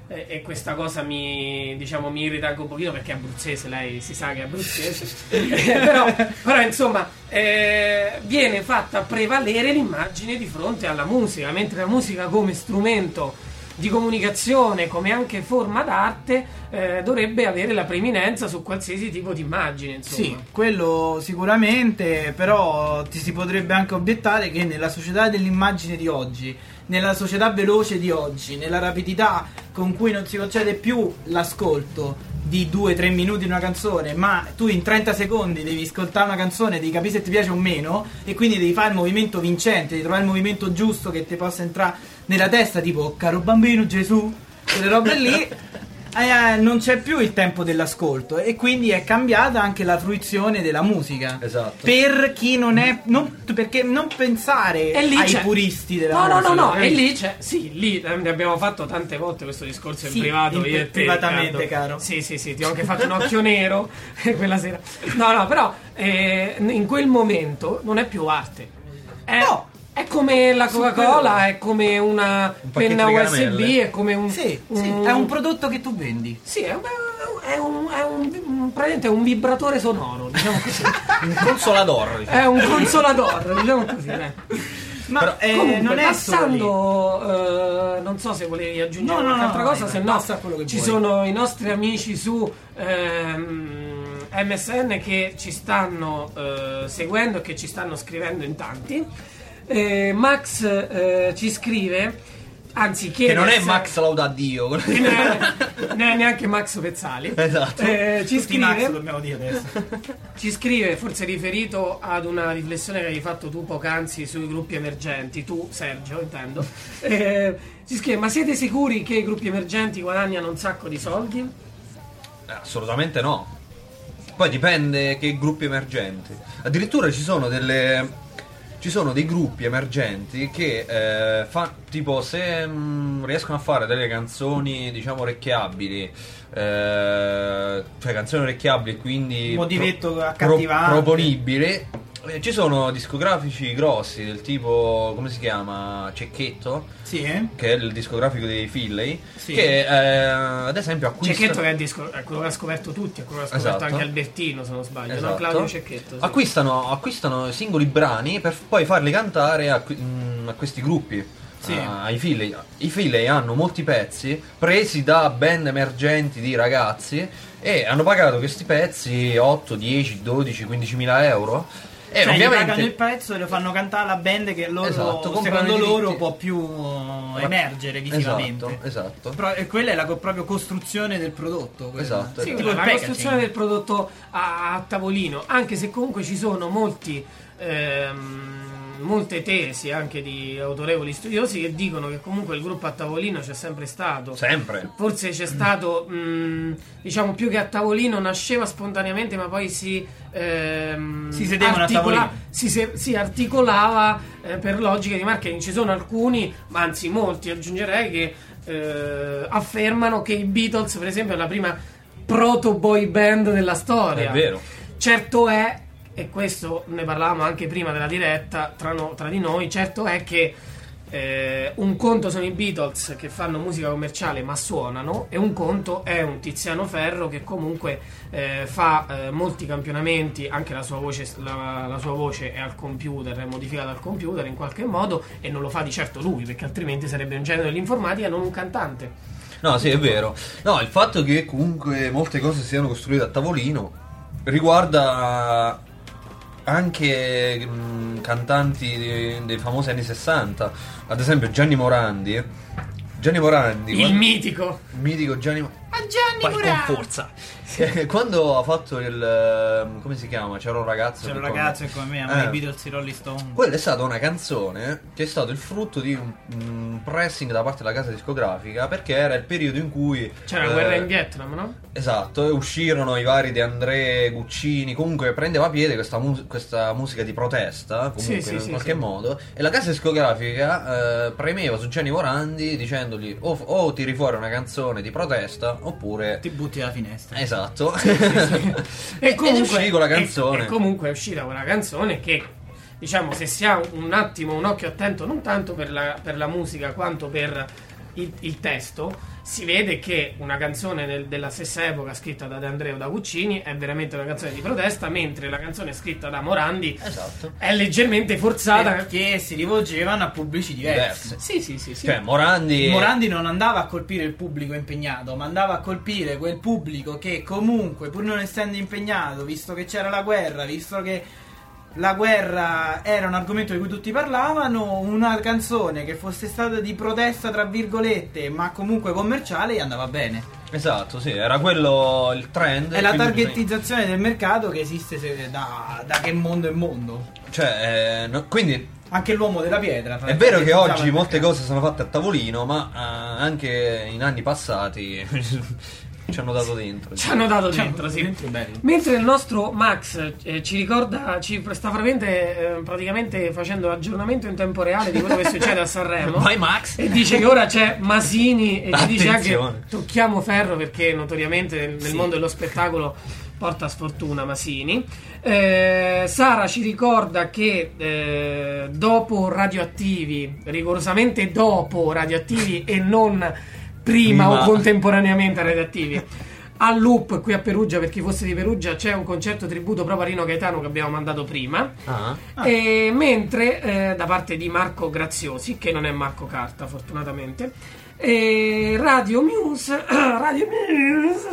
e, e questa cosa mi, diciamo, mi irrita anche un pochino perché è abruzzese, lei si sa che è abruzzese. però, però insomma eh, viene fatta prevalere l'immagine di fronte alla musica, mentre la musica come strumento di comunicazione, come anche forma d'arte, eh, dovrebbe avere la preeminenza su qualsiasi tipo di immagine, insomma. Sì, quello sicuramente, però ti si potrebbe anche obiettare che nella società dell'immagine di oggi, nella società veloce di oggi, nella rapidità con cui non si concede più l'ascolto di due tre minuti di una canzone, ma tu in trenta secondi devi ascoltare una canzone, devi capire se ti piace o meno, e quindi devi fare il movimento vincente, devi trovare il movimento giusto che ti possa entrare nella testa, tipo caro bambino Gesù, quelle robe lì. Eh, non c'è più il tempo dell'ascolto, e quindi è cambiata anche la fruizione della musica. Esatto. Per chi non è, non, perché non pensare E lì ai c'è- puristi della no, musica. no, no, no, e capito? lì c'è, sì, lì eh, ne abbiamo fatto tante volte questo discorso in Sì, privato, in- io e te, privatamente, Riccardo. caro. Sì, sì, sì, ti ho anche fatto un occhio nero quella sera. No, no, però eh, in quel momento non è più arte. È, No. è come la Su Coca-Cola, quello- è come una Un pacchetto penna di U S B, caramelle. è come un... Sì, sì, un- è un prodotto che tu vendi. Sì, è un, è un, è un, un- praticamente è un vibratore sonoro, diciamo così. Un consolador. È un consolador, diciamo così, dai. Ma Però, eh, Comunque, non è solo lì. passando, eh, non so se volevi aggiungere No, no, qualche no, altra vai, cosa, vai, se no basta quello che ci vuoi. sono i nostri amici su ehm, M S N che ci stanno eh, seguendo e che ci stanno scrivendo in tanti. Eh, Max eh, ci scrive, anzi chiede Che non è se- Max Laudadio. che non è, non è neanche Max Pezzali. Esatto. Eh, ci Tutti Max scrive dobbiamo dire adesso. ci scrive, forse riferito ad una riflessione che hai fatto tu poc'anzi sui gruppi emergenti, tu Sergio intendo, eh, ci scrive: ma siete sicuri che i gruppi emergenti guadagnano un sacco di soldi? Eh, Assolutamente no. Poi dipende che gruppi emergenti. Addirittura ci sono delle. Ci sono dei gruppi emergenti che eh, fa, tipo se mh, riescono a fare delle canzoni, diciamo, orecchiabili, eh, cioè canzoni orecchiabili, quindi Motivetto pro- accattivante. proponibili. Eh, Ci sono discografici grossi del tipo, come si chiama? Cecchetto, Sì, eh? che è il discografico dei Finlay, Sì. che eh, ad esempio acquista. Cecchetto, che è, il disco, è quello che ha scoperto tutti, è quello che ha scoperto Esatto. anche Albertino, se non sbaglio, no? Esatto. Claudio Cecchetto, sì. acquistano, acquistano singoli brani per poi farli cantare a, qui- mm, a questi gruppi. Sì. a- ai Finlay. I Finlay hanno molti pezzi presi da band emergenti di ragazzi e hanno pagato questi pezzi otto, dieci, dodici, quindicimila euro. E Cioè, gli pagano il ovviamente prezzo e lo fanno cantare alla band che loro, Esatto, comprano secondo i loro, diritti. può più uh, emergere visivamente. Esatto, esatto. Però, e quella è la co- proprio costruzione del prodotto. quella. Esatto. Sì, Tipo il la packaging. costruzione del prodotto a, a tavolino, anche se comunque ci sono molti ehm, molte tesi anche di autorevoli studiosi che dicono che comunque il gruppo a tavolino c'è sempre stato. Sempre. Forse c'è stato, mh, diciamo, più che a tavolino, nasceva spontaneamente, ma poi si ehm, Si sedevano a articola- tavolino. si, se- si articolava eh, per logiche di marketing. Ci sono alcuni, ma anzi molti, aggiungerei, che eh, affermano che i Beatles, per esempio, è la prima proto boy band della storia. È vero. Certo è, e questo ne parlavamo anche prima della diretta tra, no- tra di noi, certo è che eh, un conto sono i Beatles che fanno musica commerciale ma suonano, e un conto è un Tiziano Ferro che comunque eh, fa eh, molti campionamenti, anche la sua voce la, la sua voce è al computer, è modificata al computer in qualche modo, e non lo fa di certo lui, perché altrimenti sarebbe un genio dell'informatica, non un cantante. No, sì, è vero. No, il fatto che comunque molte cose siano costruite a tavolino riguarda anche mh, cantanti dei, dei famosi anni sessanta. Ad esempio Gianni Morandi. Gianni Morandi, Il quando- mitico. il mitico Gianni Morandi. A Gianni Vai con Morandi. forza. Quando ha fatto il come si chiama? C'era un ragazzo. C'era un che ragazzo che come me ama Eh. i Beatles e i Rolling Stone. Quella è stata una canzone che è stato il frutto di un, un pressing da parte della casa discografica, perché era il periodo in cui C'era la eh, guerra in Vietnam, no? Esatto, e uscirono i vari De André, Guccini, comunque prendeva piede questa, mu- questa musica di protesta, comunque Sì, sì, in sì, qualche sì. modo, e la casa discografica eh, premeva su Gianni Morandi dicendogli o, o tiri fuori una canzone di protesta oppure... Ti butti dalla finestra. Esatto. E comunque, uscì con la e- canzone. E, comunque è uscita quella canzone che, diciamo, se si ha un attimo un occhio attento non tanto per la, per la musica quanto per il, il testo, si vede che una canzone nel, della stessa epoca scritta da De André o da Guccini è veramente una canzone di protesta, mentre la canzone scritta da Morandi Esatto. è leggermente forzata. Perché si rivolgevano a pubblici diversi. Diverse. Sì, sì, sì, sì. Cioè, Morandi. Morandi non andava a colpire il pubblico impegnato, ma andava a colpire quel pubblico che comunque, pur non essendo impegnato, visto che c'era la guerra, visto che la guerra era un argomento di cui tutti parlavano, una canzone che fosse stata di protesta tra virgolette, ma comunque commerciale, gli andava bene. Esatto, sì, era quello il trend. È la quindi targettizzazione del mercato che esiste se- da, da che mondo è mondo. bisogna- Cioè, eh, no- quindi Anche l'uomo della pietra. è vero che oggi targetizzava molte il cose sono fatte a tavolino, ma eh, anche in anni passati ci hanno dato dentro. Ci hanno dato mercato. dentro, sì. Dentro bello. Mentre il nostro Max eh, ci ricorda, ci sta veramente eh, praticamente facendo aggiornamento in tempo reale di quello che succede a Sanremo. Vai Max! E dice che ora c'è Masini e ci dice anche Attenzione. tocchiamo ferro perché notoriamente nel, nel Sì. mondo dello spettacolo porta sfortuna Masini. Eh, Sara ci ricorda che eh, dopo Radioattivi, rigorosamente dopo Radioattivi e non prima, Prima. o contemporaneamente a Radioattivi, a Loop qui a Perugia, per chi fosse di Perugia c'è un concerto tributo proprio a Rino Gaetano che abbiamo mandato prima. Ah. E mentre eh, da parte di Marco Graziosi, che non è Marco Carta fortunatamente, e Radio Muse Radio Muse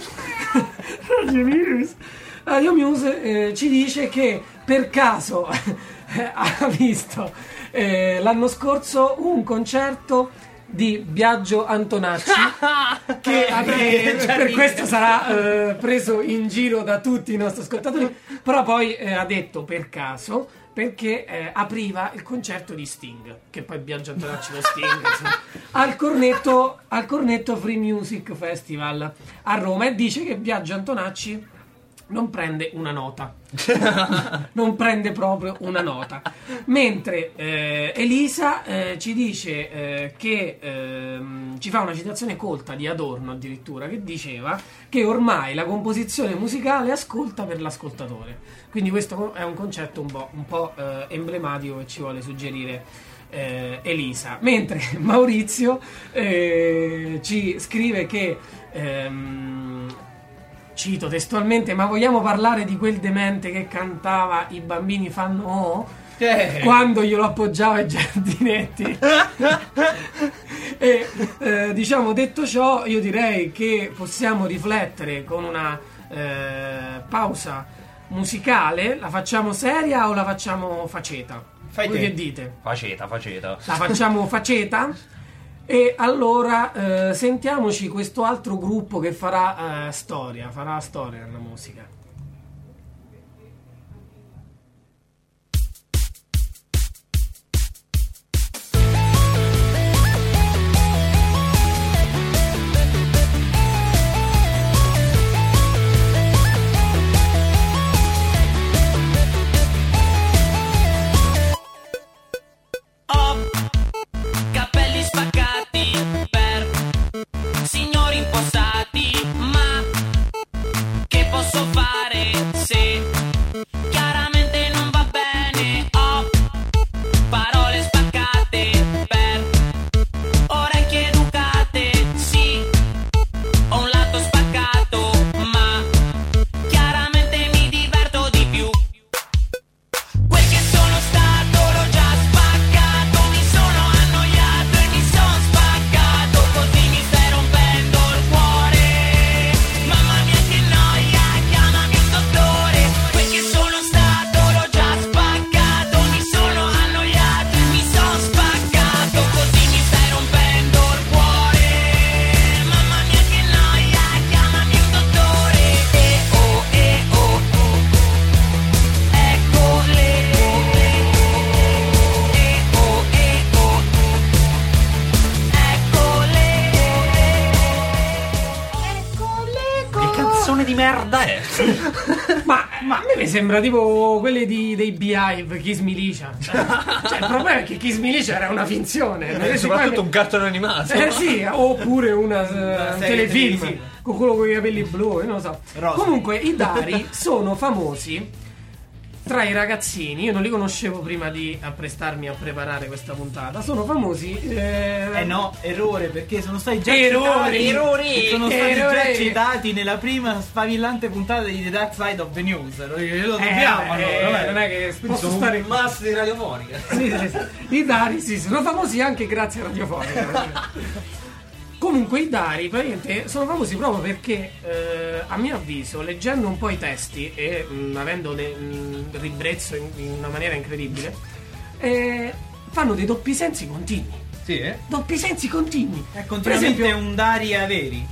Radio Muse Radio Muse eh, ci dice che per caso eh, ha visto eh, l'anno scorso un concerto di Biagio Antonacci che eh, per questo sarà eh, preso in giro da tutti i nostri ascoltatori, però poi eh, ha detto per caso perché eh, apriva il concerto di Sting, che poi Biagio Antonacci lo Sting insomma, al cornetto al cornetto Free Music Festival a Roma, e dice che Biagio Antonacci non prende una nota non prende proprio una nota, mentre eh, Elisa eh, ci dice eh, che ehm, ci fa una citazione colta di Adorno addirittura, che diceva che ormai la composizione musicale ascolta per l'ascoltatore, quindi questo è un concetto un po', un po' eh, emblematico che ci vuole suggerire eh, Elisa, mentre Maurizio eh, ci scrive che ehm, cito testualmente: ma vogliamo parlare di quel demente che cantava I bambini fanno oh? Eh. Quando glielo appoggiava ai giardinetti. E eh, diciamo, detto ciò, io direi che possiamo riflettere con una eh, pausa musicale. La facciamo seria o la facciamo faceta? Fai Voi te. che dite? Faceta, faceta. La facciamo faceta? E allora eh, sentiamoci questo altro gruppo che farà eh, storia, farà storia nella musica. Ho capelli spaccati per signori imposati, ma che posso fare se chiaramente non va bene? Ho parole spaccate per orecchie educate, sì, ho un lato spaccato, ma chiaramente mi diverto di più. Quel che sono stato l'ho già spaccato, mi sono annoiato e mi son spaccato, così mi stai rompendo il cuore. Mamma mia che noia, chiamami un dottore. Quel che sono stato l'ho già spaccato, mi sono annoiato e mi son spaccato, così mi stai rompendo il cuore. Mamma mia che noia, chiamami un dottore. Eh oh, eh oh, eccole. Eh oh, eh oh, eccole. Che canzone di merda è? Ma, ma a me mi sembra tipo quelle di, dei Beehive, Kiss Militia. Cioè, cioè, il problema è che Kiss Militia era una finzione. È Questi soprattutto qua un cartone animato. che- Eh sì, oppure una, eh, un serie telefilm televisiva. con quello con i capelli blu, io non lo so. Rosa. Comunque i Dari sono famosi tra i ragazzini, io non li conoscevo prima di apprestarmi a preparare questa puntata, sono famosi eh, Eh no, errore, perché sono stati già Errori, citati, errori, sono stati errori. già citati nella prima sfavillante puntata di The Dark Side of the News. Lo, lo dobbiamo, eh, allora, vabbè. non è che posso Sono stare un master di radiofonica. sì, sì, sì. I Dari sì, sono famosi anche grazie a Radiofonica. Comunque i Dari praticamente sono famosi proprio perché eh, a mio avviso, leggendo un po' i testi e mh, avendo le, mh, ribrezzo in, in una maniera incredibile, eh, fanno dei doppi sensi continui. Sì, eh? Doppi sensi continui. È Per continuamente esempio, un Daria Veri.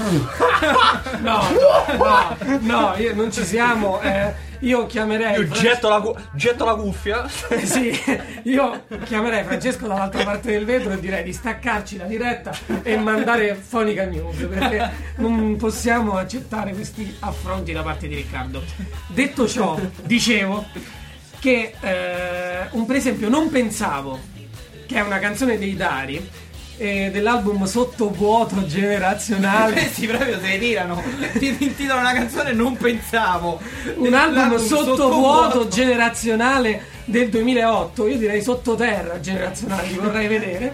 no, no, no, io non ci siamo. Eh, io chiamerei. Io Fran- getto la, gu- getto la cuffia. Sì, io chiamerei Francesco dall'altra parte del vetro e direi di staccarci la diretta e mandare Fonica News, perché non possiamo accettare questi affronti da parte di Riccardo. Detto ciò, dicevo che eh, un, per esempio non pensavo, che è una canzone dei Dari eh, dell'album Sottovuoto Generazionale, Questi proprio se ne tirano. Ti intitolano una canzone Non pensavo. un album L'album Sottovuoto Generazionale del duemilaotto, io direi Sottoterra Generazionale, li vorrei vedere.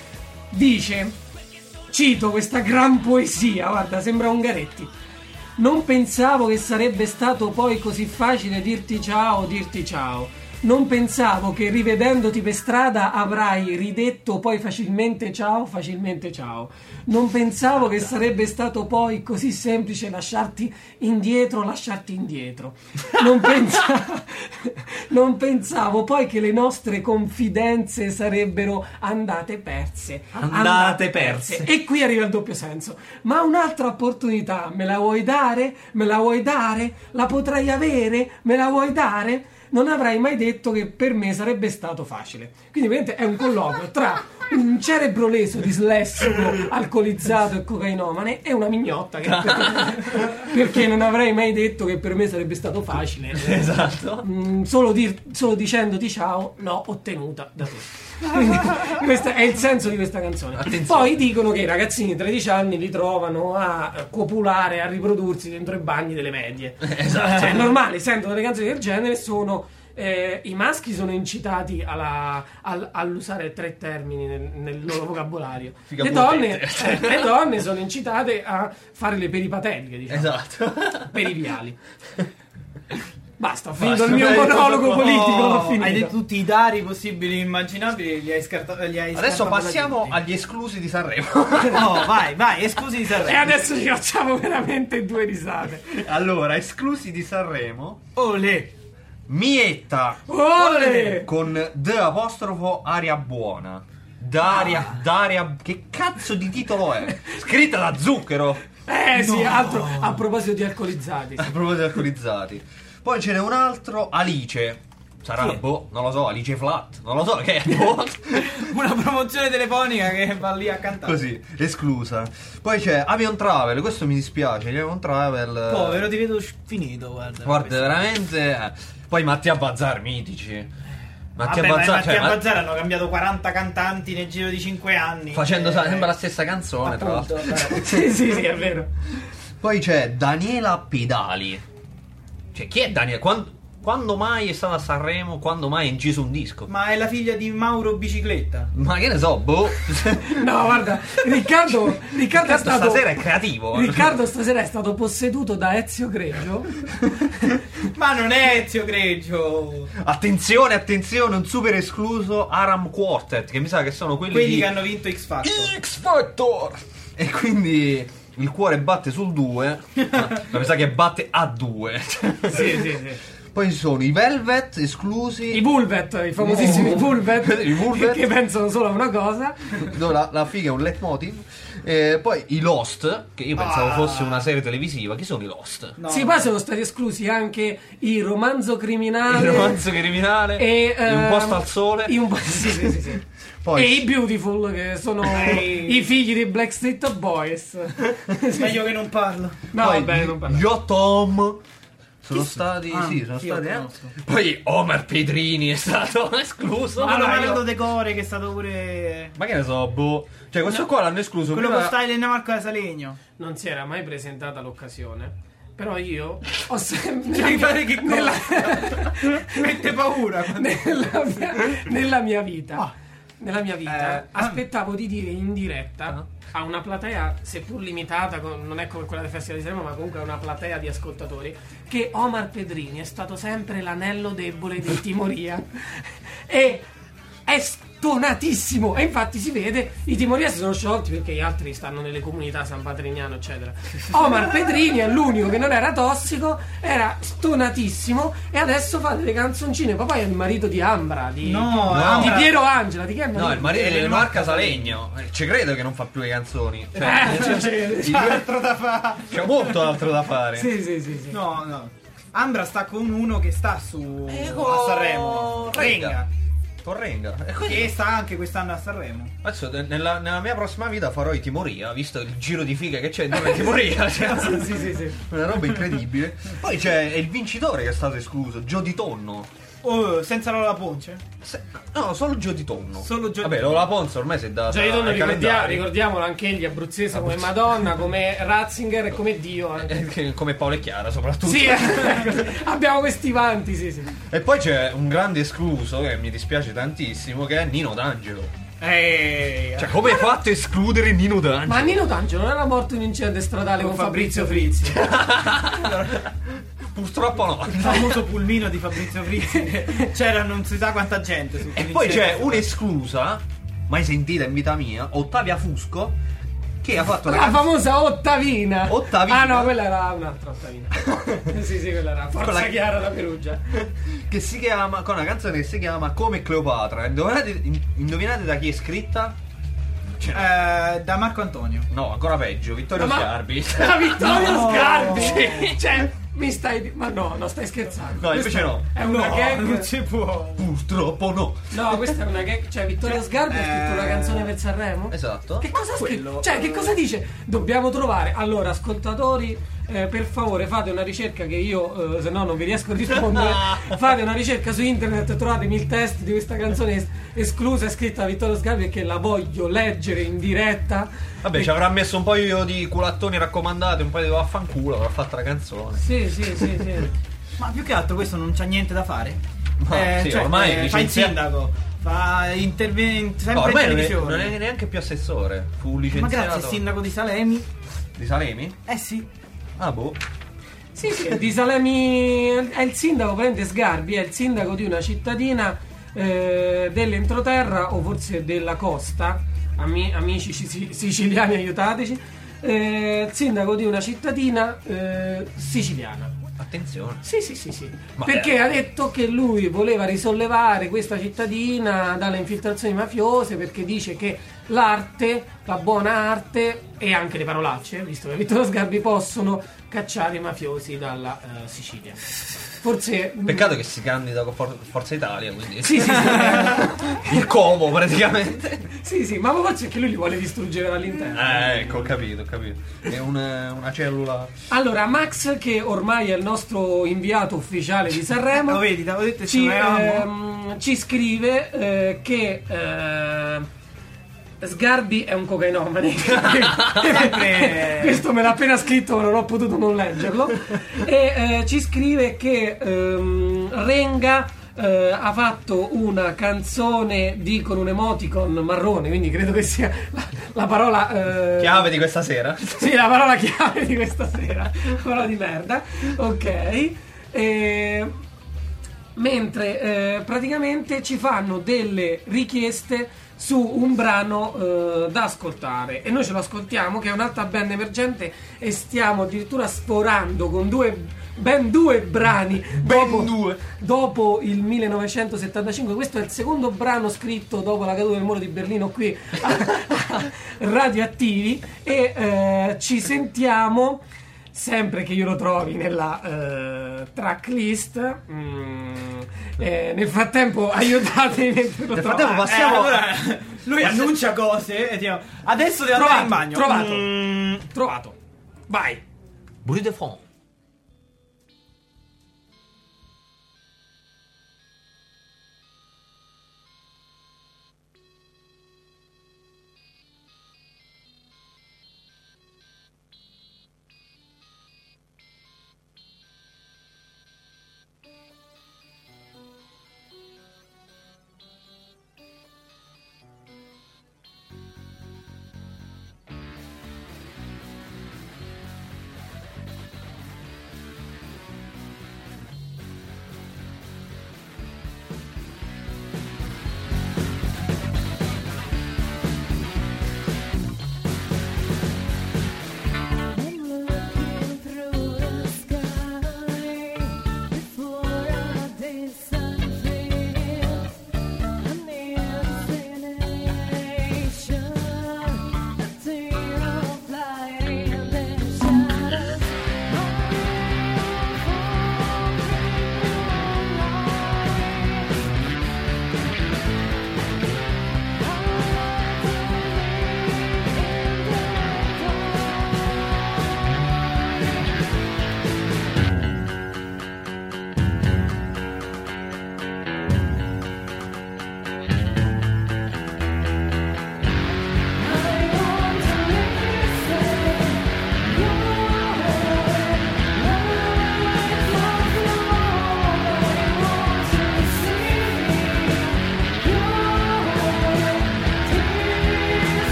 Dice, cito questa gran poesia, guarda, sembra Ungaretti: non pensavo che sarebbe stato poi così facile dirti ciao, dirti ciao. Non pensavo che rivedendoti per strada avrai ridetto poi facilmente ciao, facilmente ciao. Non pensavo che sarebbe stato poi così semplice lasciarti indietro, lasciarti indietro. Non pensavo, non pensavo poi che le nostre confidenze sarebbero andate perse. Andate perse. E qui arriva il doppio senso. Ma un'altra opportunità me la vuoi dare? Me la vuoi dare? La potrei avere? Me la vuoi dare? Non avrai mai detto che per me sarebbe stato facile. Quindi ovviamente è un colloquio tra un cerebro leso, dislessico, alcolizzato e cocainomane e una mignotta che perché non avrei mai detto che per me sarebbe stato facile. Esatto. Mm, solo, dir- solo dicendoti ciao l'ho ottenuta da te. Quindi questo è il senso di questa canzone. Attenzione. Poi dicono che i ragazzini di tredici anni li trovano a eh, copulare, a riprodursi dentro i bagni delle medie. Esatto. Cioè, è normale, sentono delle canzoni del genere, sono eh, i maschi sono incitati alla, al- all'usare tre termini nel, nel loro vocabolario. Figa Le donne, potente. eh, le donne sono incitate a fare le peripatetiche, diciamo, Esatto. periviali. Basta, ho Basta, finito il mio beh, monologo oh, politico, l'ho finito. Hai detto tutti i Dari possibili e immaginabili, li hai scartati. Li hai Adesso scartati passiamo tutti. agli esclusi di Sanremo. No, vai, vai, esclusi di E Sanremo. adesso ci facciamo veramente due risate. Allora, esclusi di Sanremo. Olè. Mietta Ole! con D apostrofo aria buona. Daria, Daria, che cazzo di titolo è? Scritta da Zucchero. Eh sì, altro a proposito di alcolizzati. A proposito di alcolizzati. Poi ce n'è un altro, Alice. Sarà, boh, non lo so, Alice Flat. Non lo so che è, boh. Una promozione telefonica che va lì a cantare. Così, esclusa. Poi c'è Avion Travel, questo mi dispiace, gli Avion Travel. Povero, ti vedo finito, guarda. Guarda, veramente. eh. Poi Mattia Bazzar, mitici. Mattia Vabbè, Bazzar, ma cioè, Mattia ma- Bazzar hanno cambiato quaranta cantanti nel giro di cinque anni. facendo Eh, sempre la stessa canzone, tra appunto, l'altro. eh. Sì, sì, sì, è vero. Poi c'è Daniela Pedali. Cioè, chi è Daniela? Quando, quando mai è stata a Sanremo? Quando mai ha inciso un disco? Ma è la figlia di Mauro Bicicletta. Ma che ne so, boh. No, guarda, Riccardo, Riccardo è stato stasera è creativo. Riccardo stasera è stato posseduto da Ezio Greggio. Ma non è Ezio Greggio. Attenzione, attenzione, un super escluso Aram Quartet, che mi sa che sono quelli, Quelli di che hanno vinto X Factor. X Factor. E quindi il cuore batte sul due, ma ma mi sa che batte a due. Sì, sì, sì. Poi ci sono i Velvet esclusi. I Vulvet, i famosissimi Oh. Vulvet, I Vulvet. che pensano solo a una cosa. dove la, la figa è un leitmotiv. E poi i Lost, che io pensavo Ah. fosse una serie televisiva. Chi sono i Lost? No. Sì, poi sono stati esclusi anche il romanzo criminale. Il romanzo criminale e e un ehm, posto al sole. i un po- sì, sì, sì, sì. Poi E i Beautiful, che sono Ehi. i figli dei Blackstreet Boys. Meglio che non parlo. No, poi vabbè, non parlo. gli Tom sono stati Ah, sì, sono io stati eh. conosco. Poi Omar Pedrini è stato escluso. Ma no, hanno io- parlato De Core che è stato pure. Ma che ne so, boh. Cioè, questo qua l'hanno escluso Quello prima. con Style e Marco da Salegno. Non si era mai presentata l'occasione però io ho sempre Devi fare che cosa? nella, Mi mette paura quando- nella, mia, nella mia vita Ah. nella mia vita Eh, aspettavo di dire in diretta a una platea seppur limitata, con- non è come quella del Festival di Sanremo, ma comunque a una platea di ascoltatori, che Omar Pedrini è stato sempre l'anello debole di Timoria e è stonatissimo, e infatti si vede, i Timoria si sono sciolti perché gli altri stanno nelle comunità San Patrignano eccetera. Omar Pedrini è l'unico che non era tossico, era stonatissimo e adesso fa delle canzoncine. Papà è il marito di Ambra, di, No, di Ambra- Piero Angela, di che è il No, il marito Eh, di Marca Salegno. Eh, Ci credo che non fa più le canzoni. Cioè, Eh, cioè, cioè, C'è altro da fare. c'è molto altro da fare. sì, sì, sì, sì. No, no. Ambra sta con uno che sta su Ecco, a Sanremo. Renga. Torrenga. E quindi- Che sta anche quest'anno a Sanremo. Adesso de- nella, nella mia prossima vita farò i Timoria, visto il giro di figa che c'è intorno ai Timoria. Cioè, Sì, sì, sì, sì. una roba incredibile. Poi c'è il vincitore che è stato escluso, Gio Di Tonno. Oh, senza Lola Ponce? Se- no, solo Gio Di Tonno. Solo Gio Di Vabbè, Tonno. Lola Ponzo ormai si è data Cioè, io non ai ricordia- calendari. ricordiamolo anche egli abruzzese come Madonna, come Ratzinger e come Dio anche. Eh, come Paolo e Chiara soprattutto. Sì, ecco, abbiamo questi vanti, sì, sì. E poi c'è un grande escluso che mi dispiace tantissimo, che è Nino D'Angelo. Ehi, Cioè, come hai fatto a escludere Nino D'Angelo? Ma Nino D'Angelo non era morto in un incidente stradale con, Con Fabrizio Fabrizio Frizzi. Purtroppo no. il famoso pulmino di Fabrizio Frizzi. che C'era non si sa quanta gente su E poi c'è un'esclusa, mai sentita in vita mia, Ottavia Fusco, che ha fatto una La canzone- famosa Ottavina. Ottavina. Ah no, quella era un'altra Ottavina. sì, sì, quella era Forza Quella- Chiara da Perugia. che si chiama, con una canzone che si chiama Come Cleopatra. Indovinate, in- indovinate da chi è scritta? Cioè, Eh, da Marco Antonio. no, ancora peggio, Vittorio Ma- Sgarbi. La Vittorio No. Sgarbi. Cioè, mi stai... Ma no, no, stai scherzando. No, invece Questa no. È una No, gag. non si può. Purtroppo no. No, questa è una gag. Cioè, Vittorio Sgarbi ha scritto una eh, canzone per Sanremo? Esatto. Che cosa ha scritto? quello- Cioè, che cosa dice? Dobbiamo trovare. Allora, ascoltatori, eh, per favore, fate una ricerca che io, eh, se no, non vi riesco a rispondere. Fate una ricerca su internet, trovatemi il test di questa canzone es- esclusa, scritta da Vittorio Sgarbi, perché la voglio leggere in diretta. Vabbè, E- ci avrà messo un paio di culattoni raccomandati, un paio di vaffanculo, avrà fatto la canzone. Sì, sì, sì, sì. Ma più che altro questo non c'ha niente da fare. Ma sì, ormai eh, fa il licenzia- sindaco, fa interventi sempre No, ormai in non è, televisione. non è neanche più assessore. Fu Ma licenziato. grazie, il sindaco di Salemi. Di Salemi? Eh sì. Ah, boh. Sì, sì, di Salemi è il sindaco, prende Sgarbi, è il sindaco di una cittadina eh, dell'entroterra o forse della costa, ami- amici sic- siciliani aiutateci, eh, il sindaco di una cittadina eh, siciliana. Attenzione. Sì, sì, sì, sì. Ma Perché eh. ha detto che lui voleva risollevare questa cittadina dalle infiltrazioni mafiose, perché dice che l'arte, la buona arte e anche le parolacce, visto che Vittorio Sgarbi, possono cacciare i mafiosi dalla eh, Sicilia. Forse Peccato che si candida con For- Forza Italia, quindi. Sì, sì, sì. Il Como praticamente. Sì, sì, ma forse è che lui li vuole distruggere dall'interno. Eh, ecco, ho capito, ho capito. È una, una cellula. Allora, Max, che ormai è il nostro inviato ufficiale di Sanremo, Lo vedi, l'avevo detto, ci, ci eravamo. ehm, ci scrive eh, che eh, Sgarbi è un cocainomane. Sempre. Questo me l'ha appena scritto, ma non ho potuto non leggerlo. E eh, ci scrive che ehm, Renga eh, ha fatto una canzone di con un emoticon marrone, quindi credo che sia la, la parola eh, Chiave di questa sera. sì, la parola chiave di questa sera. Parola di merda. Ok. E... Mentre eh, praticamente ci fanno delle richieste su un brano eh, da ascoltare e noi ce lo ascoltiamo, che è un'altra band emergente, e stiamo addirittura sforando con due ben due brani dopo, due. dopo il millenovecentosettantacinque. Questo è il secondo brano scritto dopo la caduta del muro di Berlino qui a, a Radioattivi, e eh, ci sentiamo sempre che io lo trovi nella eh, tracklist. Mm, eh, nel frattempo aiutatemi mentre lo Nel trovo. frattempo Eh, passiamo. allora, lui annuncia cose e dico, adesso devo andare in bagno. trovato, Mm. trovato. Vai. Bruit de fond.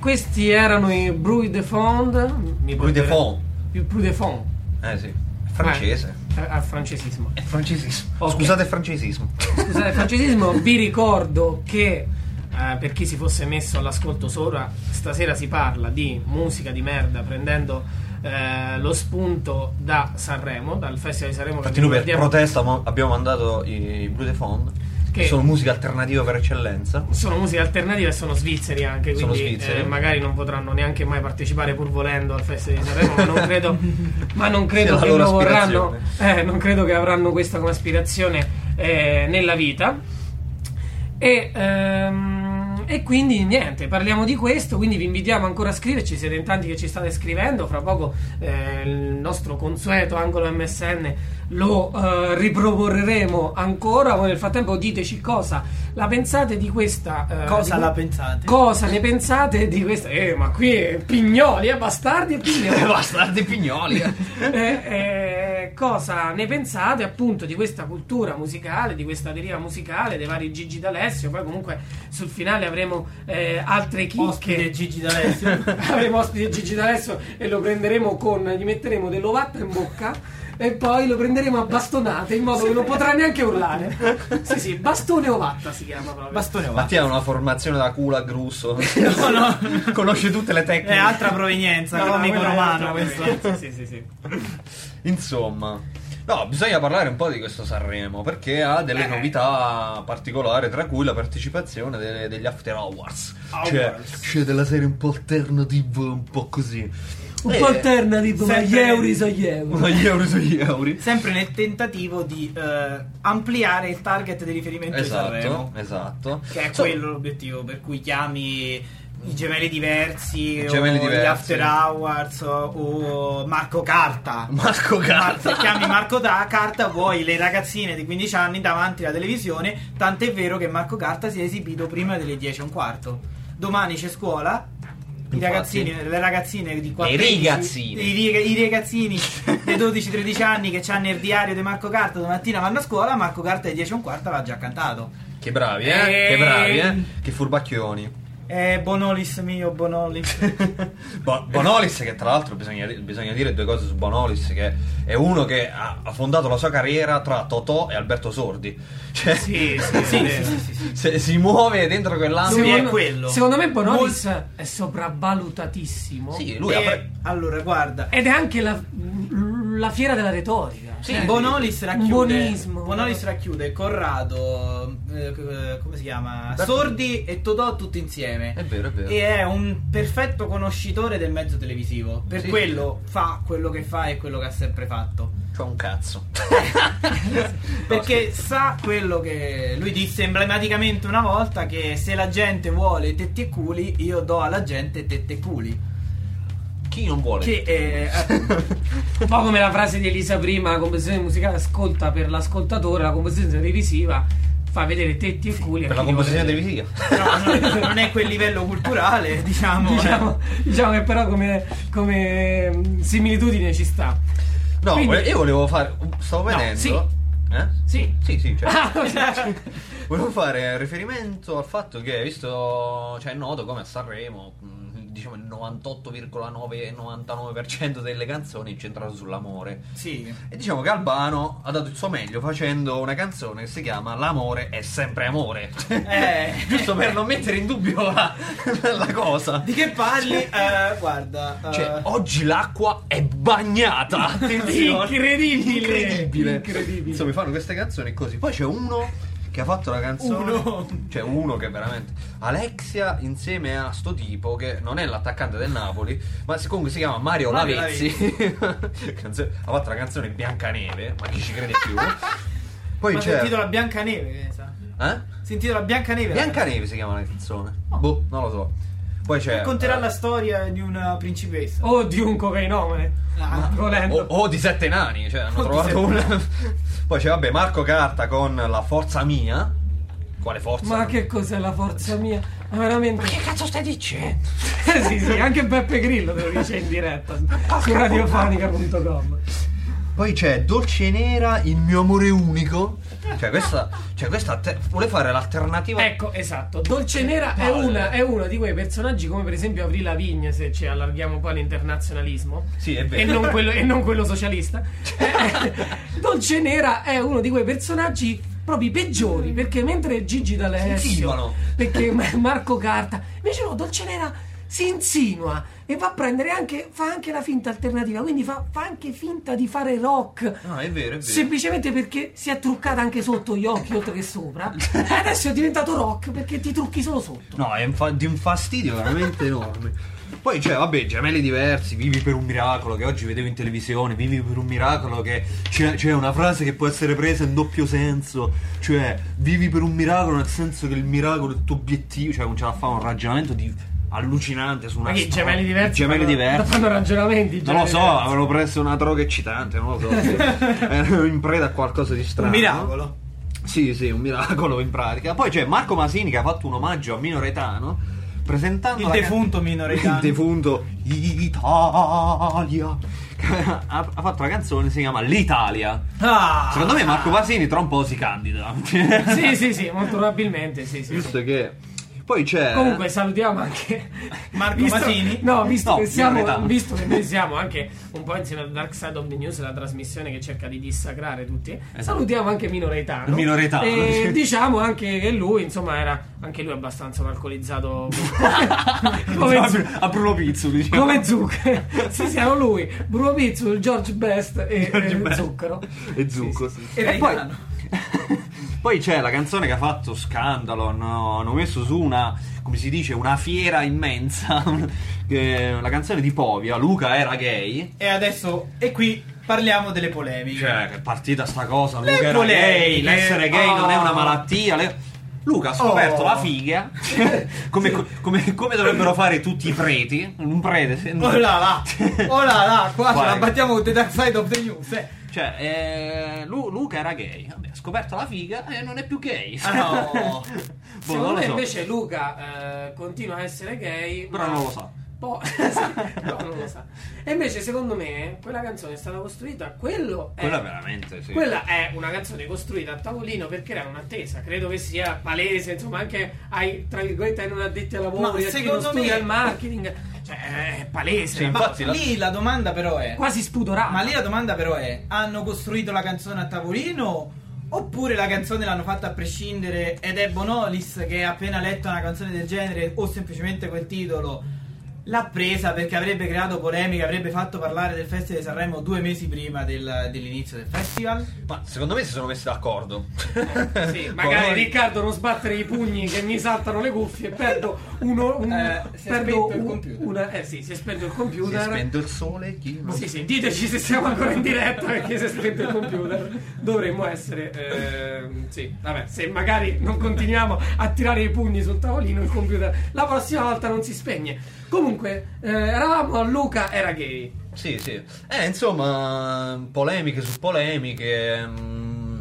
questi erano i Bruit de Fond. Bruit de Fond. Il Bruit de Fond. Eh sì, è francese. Eh, al francesismo. È francesismo. Okay. Scusate il francesismo. Scusate il francesismo, vi ricordo che eh, per chi si fosse messo all'ascolto sopra, stasera si parla di musica di merda prendendo eh, lo spunto da Sanremo, dal Festival di Sanremo. Infatti noi per protesta mo- abbiamo mandato i Bruit de Fond, che sono musica alternativa per eccellenza. Sono musiche alternative e sono svizzeri anche, quindi sono svizzeri. Eh, magari non potranno neanche mai partecipare pur volendo al Festival di Sanremo, ma non credo, ma non credo che lo vorranno, eh, non credo che avranno questa come aspirazione eh, nella vita. E, ehm, e quindi niente, parliamo di questo, quindi vi invitiamo ancora a scriverci, siete in tanti che ci state scrivendo, fra poco eh, il nostro consueto angolo M S N lo eh, riproporremo ancora. Voi nel frattempo diteci cosa la pensate di questa eh, Cosa di la que- pensate? cosa ne pensate di questa eh ma qui è Pignoli, eh, bastardi e Pignoli Bastardi e Pignoli. eh, eh, cosa ne pensate appunto di questa cultura musicale, di questa deriva musicale dei vari Gigi D'Alessio. Poi comunque sul finale avremo eh, altre chicche. Ospite Gigi D'Alessio. Avremo ospite Gigi D'Alessio e lo prenderemo con, gli metteremo dell'ovatta in bocca e poi lo prenderemo a bastonate in modo che non potrà neanche urlare. Sì sì, bastone ovatta si chiama proprio. Bastone ovatta. Mattia ha una formazione da culo a grusso. No, no. Conosce tutte le tecniche. È altra provenienza, No, comico quella è romano altra questo. provenienza. Sì sì sì. Insomma, no, bisogna parlare un po' di questo Sanremo perché ha delle Eh. novità particolari, tra cui la partecipazione de- degli After Hours. Cioè, Hours. c'è della serie un po' alternativa, un po' così. Un Eh, po' alternative, ma sempre- gli euro sono gli euro. Uno gli euro sugli euro. Sempre nel tentativo di eh, ampliare il target di riferimento di Esatto, Sanremo, esatto. che è So- quello l'obiettivo per cui chiami i gemelli diversi, I gemelli o diversi. gli After Hours o, o Marco Carta. Marco Carta. Se chiami Marco da Carta vuoi le ragazzine di quindici anni davanti alla televisione, tant'è vero che Marco Carta si è esibito prima delle dieci e un quarto. Domani c'è scuola. I Infatti. ragazzini, le ragazzine di quattordici, I ragazzini. i, riga- i ragazzini dei dodici tredici anni che hanno il diario di Marco Carta domattina vanno a scuola. Marco Carta alle dieci e un quarto l'ha già cantato. Che bravi, eh? Eh. Che bravi, eh? Che furbacchioni. Eh, Bonolis mio, Bonolis. Bo- Bonolis, che tra l'altro bisogna, bisogna dire due cose su Bonolis, che è uno che ha, ha fondato la sua carriera tra Totò e Alberto Sordi. Cioè, Sì, sì, Sì, sì, sì, sì, sì, sì. se si muove dentro quell'ambito. Lui è Secondo, quello. secondo me Bonolis è sopravvalutatissimo. Sì, lui ha E, pre- allora, guarda, Ed è anche la, la fiera della retorica. sì, Cioè, Bonolis un racchiude buonismo. Bonolis racchiude Corrado, eh, eh, come si chiama? Beh, Sordi e Totò tutti insieme. È vero, è vero. E è un perfetto conoscitore del mezzo televisivo. Per Sì, quello fa quello che fa e quello che ha sempre fatto. Cioè un cazzo. Perché sa quello che lui disse emblematicamente una volta, che se la gente vuole tetti e culi, io do alla gente tette e culi. Chi non vuole? Che è, Un po' come la frase di Elisa prima, la composizione musicale ascolta per l'ascoltatore, la composizione televisiva fa vedere tetti e culi. a Per la chi li composizione vuole televisiva. no, no, non è quel livello culturale, diciamo. vedere. Diciamo, diciamo che però come, come mm, similitudine ci sta. No, Quindi- io volevo fare. Stavo No, vedendo. sì. Eh? Sì. Sì, sì, cioè. Ah, Volevo fare riferimento al fatto che, visto, cioè è noto come a Sanremo, mh, diciamo il novantotto virgola novantanove per cento delle canzoni è incentrato sull'amore. Sì. E diciamo che Albano ha dato il suo meglio facendo una canzone che si chiama L'amore è sempre amore. Eh. Giusto per non mettere in dubbio la, la cosa. Di che parli? Eh, guarda, eh, Cioè, oggi l'acqua è bagnata. Attenzione. Incredibile. Incredibile. Incredibile. Insomma, fanno queste canzoni così. Poi c'è uno che ha fatto la canzone. Uno. Cioè, uno che veramente. Alexia insieme a sto tipo che non è l'attaccante del Napoli, ma si- comunque si chiama Mario, Mario Lavezzi. Canzone- ha fatto la canzone Biancaneve, ma chi ci crede più? Poi ma si c'è. intitola Biancaneve, che ne sa? Eh? Si intitola Biancaneve. Biancaneve si chiama la canzone. Boh, non lo so. Poi c'è. Racconterà eh, la storia di una principessa. O di un cocainomane. Ah, Volendo. O, o di sette nani, cioè hanno O di trovato sette una. Poi c'è, vabbè, Marco Carta con La forza mia. Quale forza? Ma che cos'è la forza mia? Ma veramente. Che cazzo stai dicendo? Eh sì, sì, anche Beppe Grillo te lo dice in diretta su radiofonica punto com. Poi c'è Dolce Nera, il mio amore unico. Cioè questa, cioè questa te- vuole fare l'alternativa. Ecco, esatto. Dolce Nera è, Vale. una, è uno di quei personaggi come per esempio Avril Lavigne, se ci allarghiamo un po' all'internazionalismo. Sì, è vero. E non quello, e non quello socialista. Eh, Dolce Nera è uno di quei personaggi proprio i peggiori, perché mentre Gigi D'Alessio, insinuano. perché Marco Carta, invece no, Dolce Nera si insinua e va a prendere anche, fa anche la finta alternativa, quindi fa, fa anche finta di fare rock. No, è vero, è vero. Semplicemente perché si è truccata anche sotto gli occhi oltre che sopra, e adesso è diventato rock perché ti trucchi solo sotto. No, è un fa- di un fastidio veramente enorme. Poi c'è, vabbè, Gemelli Diversi, Vivi per un miracolo, che oggi vedevo in televisione, Vivi per un miracolo, che c'è, c'è una frase che può essere presa in doppio senso, cioè vivi per un miracolo nel senso che il miracolo è il tuo obiettivo, cioè non ce la fa un ragionamento di allucinante su una Ma che storia. Gemelli Diversi Gemelli fanno, Diversi. fanno ragionamenti. Non lo Gemelli so, Diversi. avevano preso una droga eccitante, non lo so. Erano in preda a qualcosa di strano. Un miracolo. Sì, sì, un miracolo in pratica. Poi c'è Marco Masini che ha fatto un omaggio a Mino Retano, presentando Il la defunto can- Mino Retano. Il defunto Italia. ha, ha fatto una canzone, si chiama L'Italia. Ah, Secondo me Marco Masini tra un po' si candida. Sì, sì, sì, molto probabilmente, sì, sì. Visto che poi c'è Comunque salutiamo anche Marco visto- Masini? No, visto, No, che siamo, Mino Retano. visto che noi siamo anche un po' insieme al Dark Side of the News, la trasmissione che cerca di dissacrare tutti, salutiamo anche Mino Retano. Mino Retano. E diciamo anche che lui, insomma, era anche lui abbastanza un alcolizzato come, a, Zu- a Bruno Pizzo, diciamo. come zucchero. Sì, siamo lui, Bruno Pizzo, il George Best e, George e Best. zucchero. E zucco. E E poi, Retano. poi c'è la canzone che ha fatto scandalo, hanno, hanno messo su una, come si dice, una fiera immensa, che- la canzone di Povia, Luca era gay. E adesso, e qui parliamo delle polemiche. Cioè, che è partita sta cosa, Le Luca era polemiche. gay, l'essere gay non è una malattia. le- Luca ha scoperto Oh. la figa, come, come- come dovrebbero fare tutti i preti, un prete. se- Oh là là, oh là là, qua ce Guarda. la battiamo con The Dark Side of the News, eh. Cioè, eh, Lu- Luca era gay, vabbè, ha scoperto la figa e non è più gay. Ah, no. Boh, Secondo non lo me so. invece Luca eh, continua a essere gay, Però ma- non lo sa. Po- sì, no, non lo sa. E invece secondo me quella canzone è stata costruita, quello è, Quella veramente, sì. quella è una canzone costruita a tavolino per creare un'attesa. Credo che sia palese, insomma, anche ai, tra virgolette, ai non addetti ai lavori, Ma a chi non secondo studia me- il marketing. Cioè, è palese, Sì, ma infatti la- Lì la domanda però è, quasi spudorata. ma lì la domanda però è, hanno costruito la canzone a tavolino? Oppure la canzone l'hanno fatta a prescindere ed è Bonolis che ha appena letto una canzone del genere o semplicemente quel titolo l'ha presa perché avrebbe creato polemica, avrebbe fatto parlare del Festival di Sanremo due mesi prima del- dell'inizio del festival? Ma secondo me si sono messi d'accordo. Sì, magari Riccardo non sbattere i pugni che mi saltano le cuffie e perdo uno un, Eh, si è perdo spento il un- computer. una, eh sì, si è spento il Si è computer. spento il sole, chi non- Sì, sì, diteci se siamo ancora in diretta perché si è spento il computer. Dovremmo essere. ehm, sì, vabbè, se magari non continuiamo a tirare i pugni sul tavolino, il computer la prossima volta non si spegne. Comunque, eh, eravamo a Luca era gay. Sì, sì. Eh, insomma, polemiche su polemiche. mh,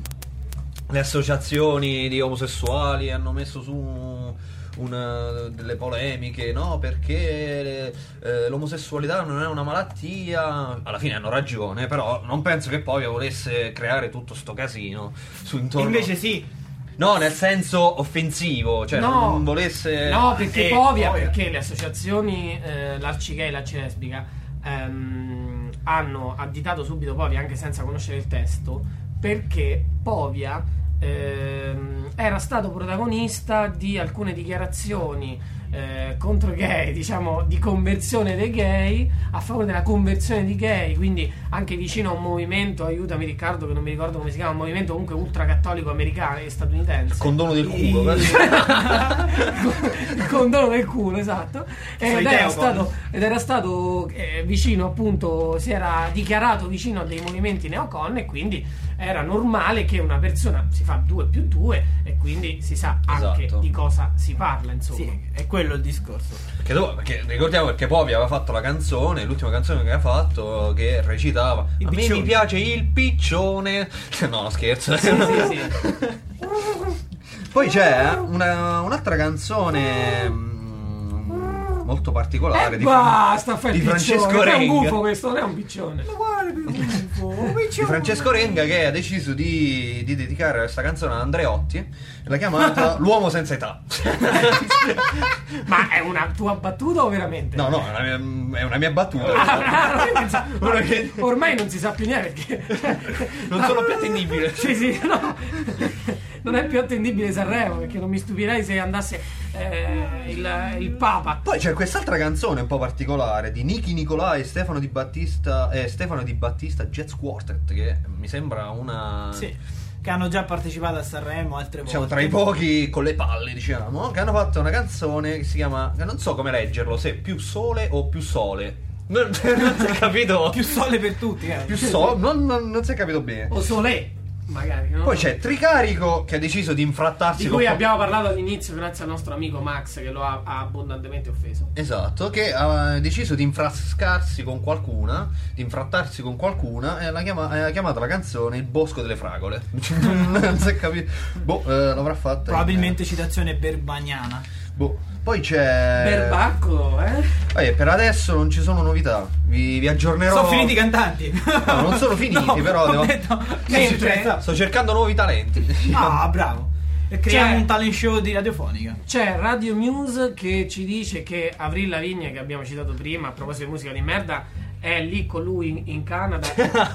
le associazioni di omosessuali hanno messo su una, delle polemiche, no? Perché eh, l'omosessualità non è una malattia. Alla fine hanno ragione, però non penso che poi volesse creare tutto sto casino su intorno. Invece sì, No, nel senso offensivo, cioè No. non volesse. No, perché Eh, Povia, Povia. perché le associazioni, eh, l'Arcigay e l'Arcilesbica, ehm, hanno additato subito Povia anche senza conoscere il testo, perché Povia ehm, era stato protagonista di alcune dichiarazioni eh, contro i gay, diciamo di conversione dei gay, a favore della conversione di gay, quindi anche vicino a un movimento, aiutami Riccardo che non mi ricordo come si chiama, un movimento comunque ultracattolico americano e statunitense. Condono del culo. Il condono del culo, esatto. Ed Sei era Teocon. stato, ed era stato eh, vicino, appunto, si era dichiarato vicino a dei movimenti neocon e quindi era normale che una persona si fa due più due e quindi si sa anche Esatto. di cosa si parla, insomma. sì, è quello il discorso. Perché, dopo- perché ricordiamo che Povia aveva fatto la canzone, l'ultima canzone che aveva fatto, che recitava Il a me piccione." mi piace il piccione. No, scherzo. Sì, sì, sì. Poi c'è una- un'altra canzone. mm, molto particolare Eh, di, basta fare di il Francesco piccione, è un Renga. gufo questo, non è un piccione. Ma guarda che gufo, un Di piccione. Francesco Renga, che ha deciso di, di dedicare questa canzone ad Andreotti e l'ha chiamata L'uomo senza età. Ma è una tua battuta o veramente? No, no, è una mia, è una mia battuta. Ah, ah, non sa- Uno che- ormai non si sa più niente perché Non sono più attendibile. Sì, sì, no. Non è più attendibile Sanremo, perché non mi stupirei se andasse eh, il, il Papa. Poi c'è quest'altra canzone un po' particolare di Nicky Nicolai e Stefano Di Battista eh, Stefano Di Battista Jazz Quartet, che mi sembra una Sì, che hanno già partecipato a Sanremo altre volte. diciamo tra i pochi con le palle, diciamo, che hanno fatto una canzone che si chiama, che non so come leggerlo, se più sole o più sole. Non, non si è capito. Più sole per tutti, eh. Più so, non, non, non si è capito bene. O Solé, magari. No? Poi c'è Tricarico che ha deciso di infrattarsi Di con cui fa- abbiamo parlato all'inizio grazie al nostro amico Max che lo ha, ha abbondantemente offeso. Esatto, che ha deciso di infrascarsi con qualcuna, di infrattarsi con qualcuna e l'ha chiama- ha chiamato la canzone Il bosco delle fragole. Non si è capito. Boh, eh, l'avrà fatta. Probabilmente citazione berbagnana. Boh. Poi c'è. Perbacco, eh? Eh, per adesso non ci sono novità. Vi, vi aggiornerò. Sono finiti i cantanti. No, non sono finiti, No, però ho devo- detto- Mentre- Cioè, Sto cercando nuovi talenti. ah, bravo. E creiamo Cioè- un talent show di radiofonica. C'è Radio Muse che ci dice che Avril Lavigne, che abbiamo citato prima, a proposito di musica di merda, è lì con lui in, in Canada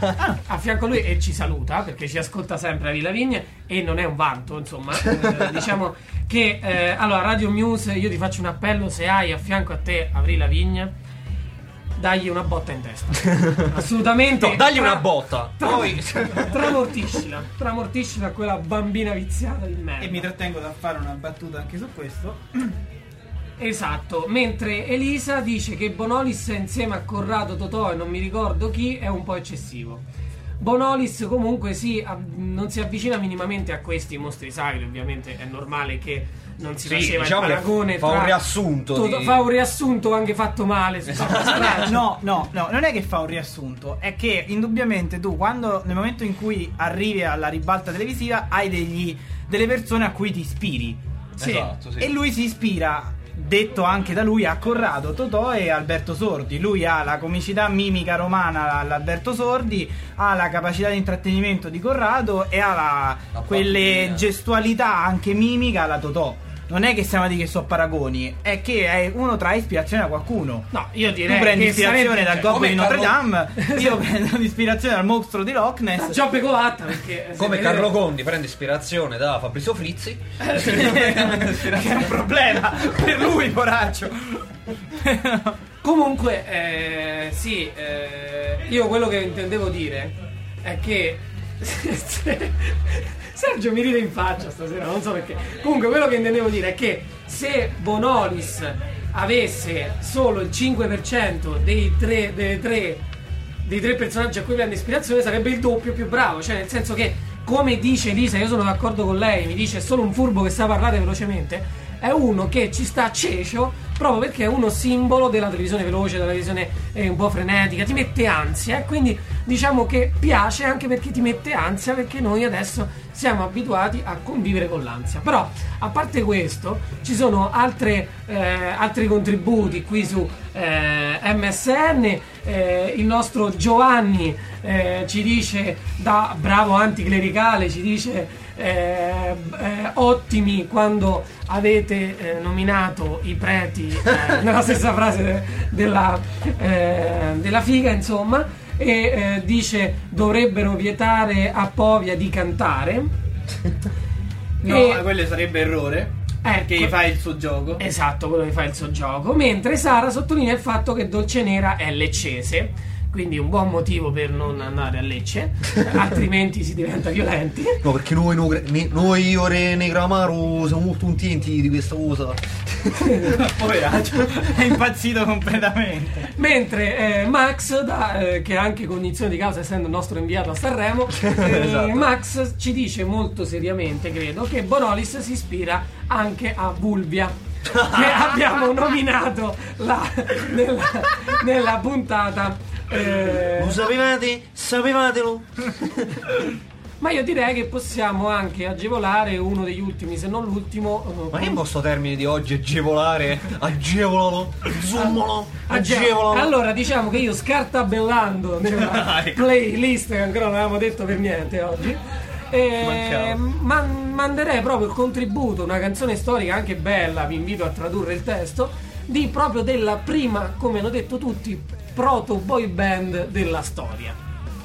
a fianco a lui e ci saluta perché ci ascolta sempre Avril Lavigne e non è un vanto, insomma. Eh, diciamo che eh, allora Radio Muse, io ti faccio un appello: se hai a fianco a te Avril Lavigne, dagli una botta in testa. Assolutamente. No, dagli una Tra- botta. tra- Poi Tramortiscila, tramortiscila quella bambina viziata di merda. E mi trattengo da fare una battuta anche su questo. Esatto, mentre Elisa dice che Bonolis insieme a Corrado, Totò e non mi ricordo chi è un po' eccessivo. Bonolis comunque sì, a- non si avvicina minimamente a questi mostri sacri, ovviamente è normale che non si Sì, faceva diciamo il che paragone fa un tra riassunto Totò- di- fa un riassunto anche fatto male su Papa Stracci. No, no, no, non è che fa un riassunto, è che indubbiamente tu quando nel momento in cui arrivi alla ribalta televisiva hai degli, delle persone a cui ti ispiri. Sì. Esatto, sì. E lui si ispira, detto anche da lui, a Corrado, Totò e Alberto Sordi. Lui ha la comicità mimica romana all'Alberto Sordi, ha la capacità di intrattenimento di Corrado e ha la, La quelle battuta. gestualità anche mimica alla Totò. Non è che stiamo a dire che sono paragoni, è che è- uno trae ispirazione da qualcuno. No, io Tu direi prendi che ispirazione sarebbe- dal cioè, gobbo come di Notre Carlo- Dame, io prendo ispirazione dal mostro di Loch Ness. Giobbe Covatta perché se come vedete- Carlo Condi prende ispirazione da Fabrizio Frizzi. Che è un problema per lui, poraccio. Comunque, eh, sì, eh, io quello che intendevo dire è che Sergio mi ride in faccia stasera, non so perché. Comunque, quello che intendevo dire è che se Bonolis avesse solo il cinque per cento dei tre, dei tre, dei tre personaggi a cui prende ispirazione, sarebbe il doppio più bravo. Cioè, nel senso che, come dice Elisa, io sono d'accordo con lei, mi dice è solo un furbo che sa parlare velocemente. È uno che ci sta cecio proprio perché è uno simbolo della televisione veloce, della televisione eh, un po' frenetica, ti mette ansia, e quindi diciamo che piace anche perché ti mette ansia, perché noi adesso siamo abituati a convivere con l'ansia. Però a parte questo ci sono altre, eh, altri contributi qui su eh, M S N. Eh, il nostro Giovanni eh, ci dice, da bravo anticlericale, ci dice Eh, eh, ottimi quando avete eh, nominato i preti eh, nella stessa frase de- della, eh, della figa, insomma, e eh, dice dovrebbero vietare a Povia di cantare. No, E- quello sarebbe errore. Ecco. Che fa il suo gioco. Esatto, quello che fa il suo gioco. Mentre Sara sottolinea il fatto che Dolcenera è leccese, quindi un buon motivo per non andare a Lecce, altrimenti si diventa violenti. No, perché noi, noi, noi ore Negramaro siamo molto contenti di questa cosa. Poveraccio, è impazzito completamente. Mentre eh, Max, da, eh, che è anche cognizione di causa essendo il nostro inviato a Sanremo, eh, Esatto. Max ci dice molto seriamente, credo, che Bonolis si ispira anche a Vulvia, che abbiamo nominato la- nella, nella puntata. eh, Lo sapevate? Sapevatelo? ma io direi che possiamo anche agevolare uno degli ultimi, se non l'ultimo. Ma che questo termine di oggi, agevolare, agevolalo, zoomalo, agevolalo. Allora diciamo che io scartabellando nella Ecco. playlist, che ancora non avevamo detto per niente oggi, eh, man- manderei proprio il contributo, una canzone storica anche bella, vi invito a tradurre il testo, di proprio della prima, come hanno detto tutti, proto boy band della storia.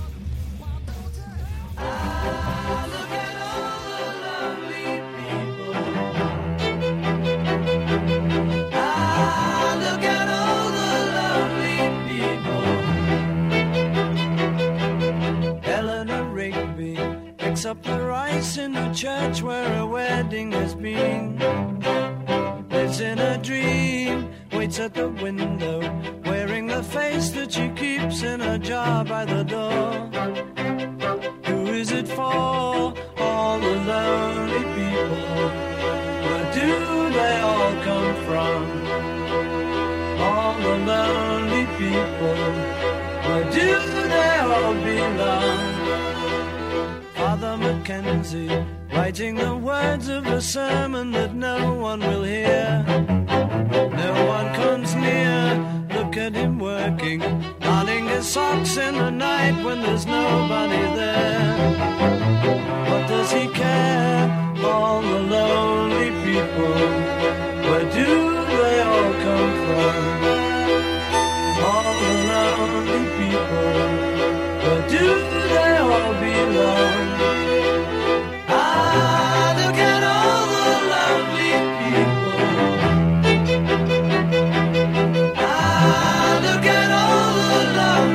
Up the rice in the church where a wedding has been. Lives in a dream, waits at the window, wearing the face that she keeps in a jar by the door. Who is it for? All the lonely people. Where do they all come from? All the lonely people. Where do they all belong? Father Mackenzie, writing the words of a sermon that no one will hear. No one comes near, look at him working, darning his socks in the night when there's nobody there. What does he care? All the lonely people, where do they all come from? All the lonely people, where do they all belong? Ah, look at all the lonely people. Ah, look at all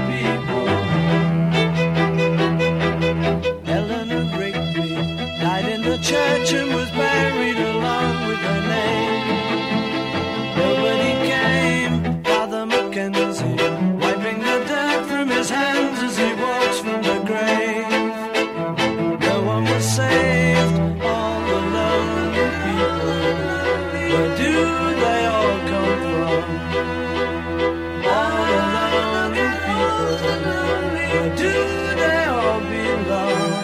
the lonely people. Eleanor Rigby died in the church and was buried along with her name. Nobody came, Father Mackenzie, wiping the dirt from his hands as he walks from the grave. No one was saved, all the lonely people. Where do they all come from? All the lonely people. Where do they all belong?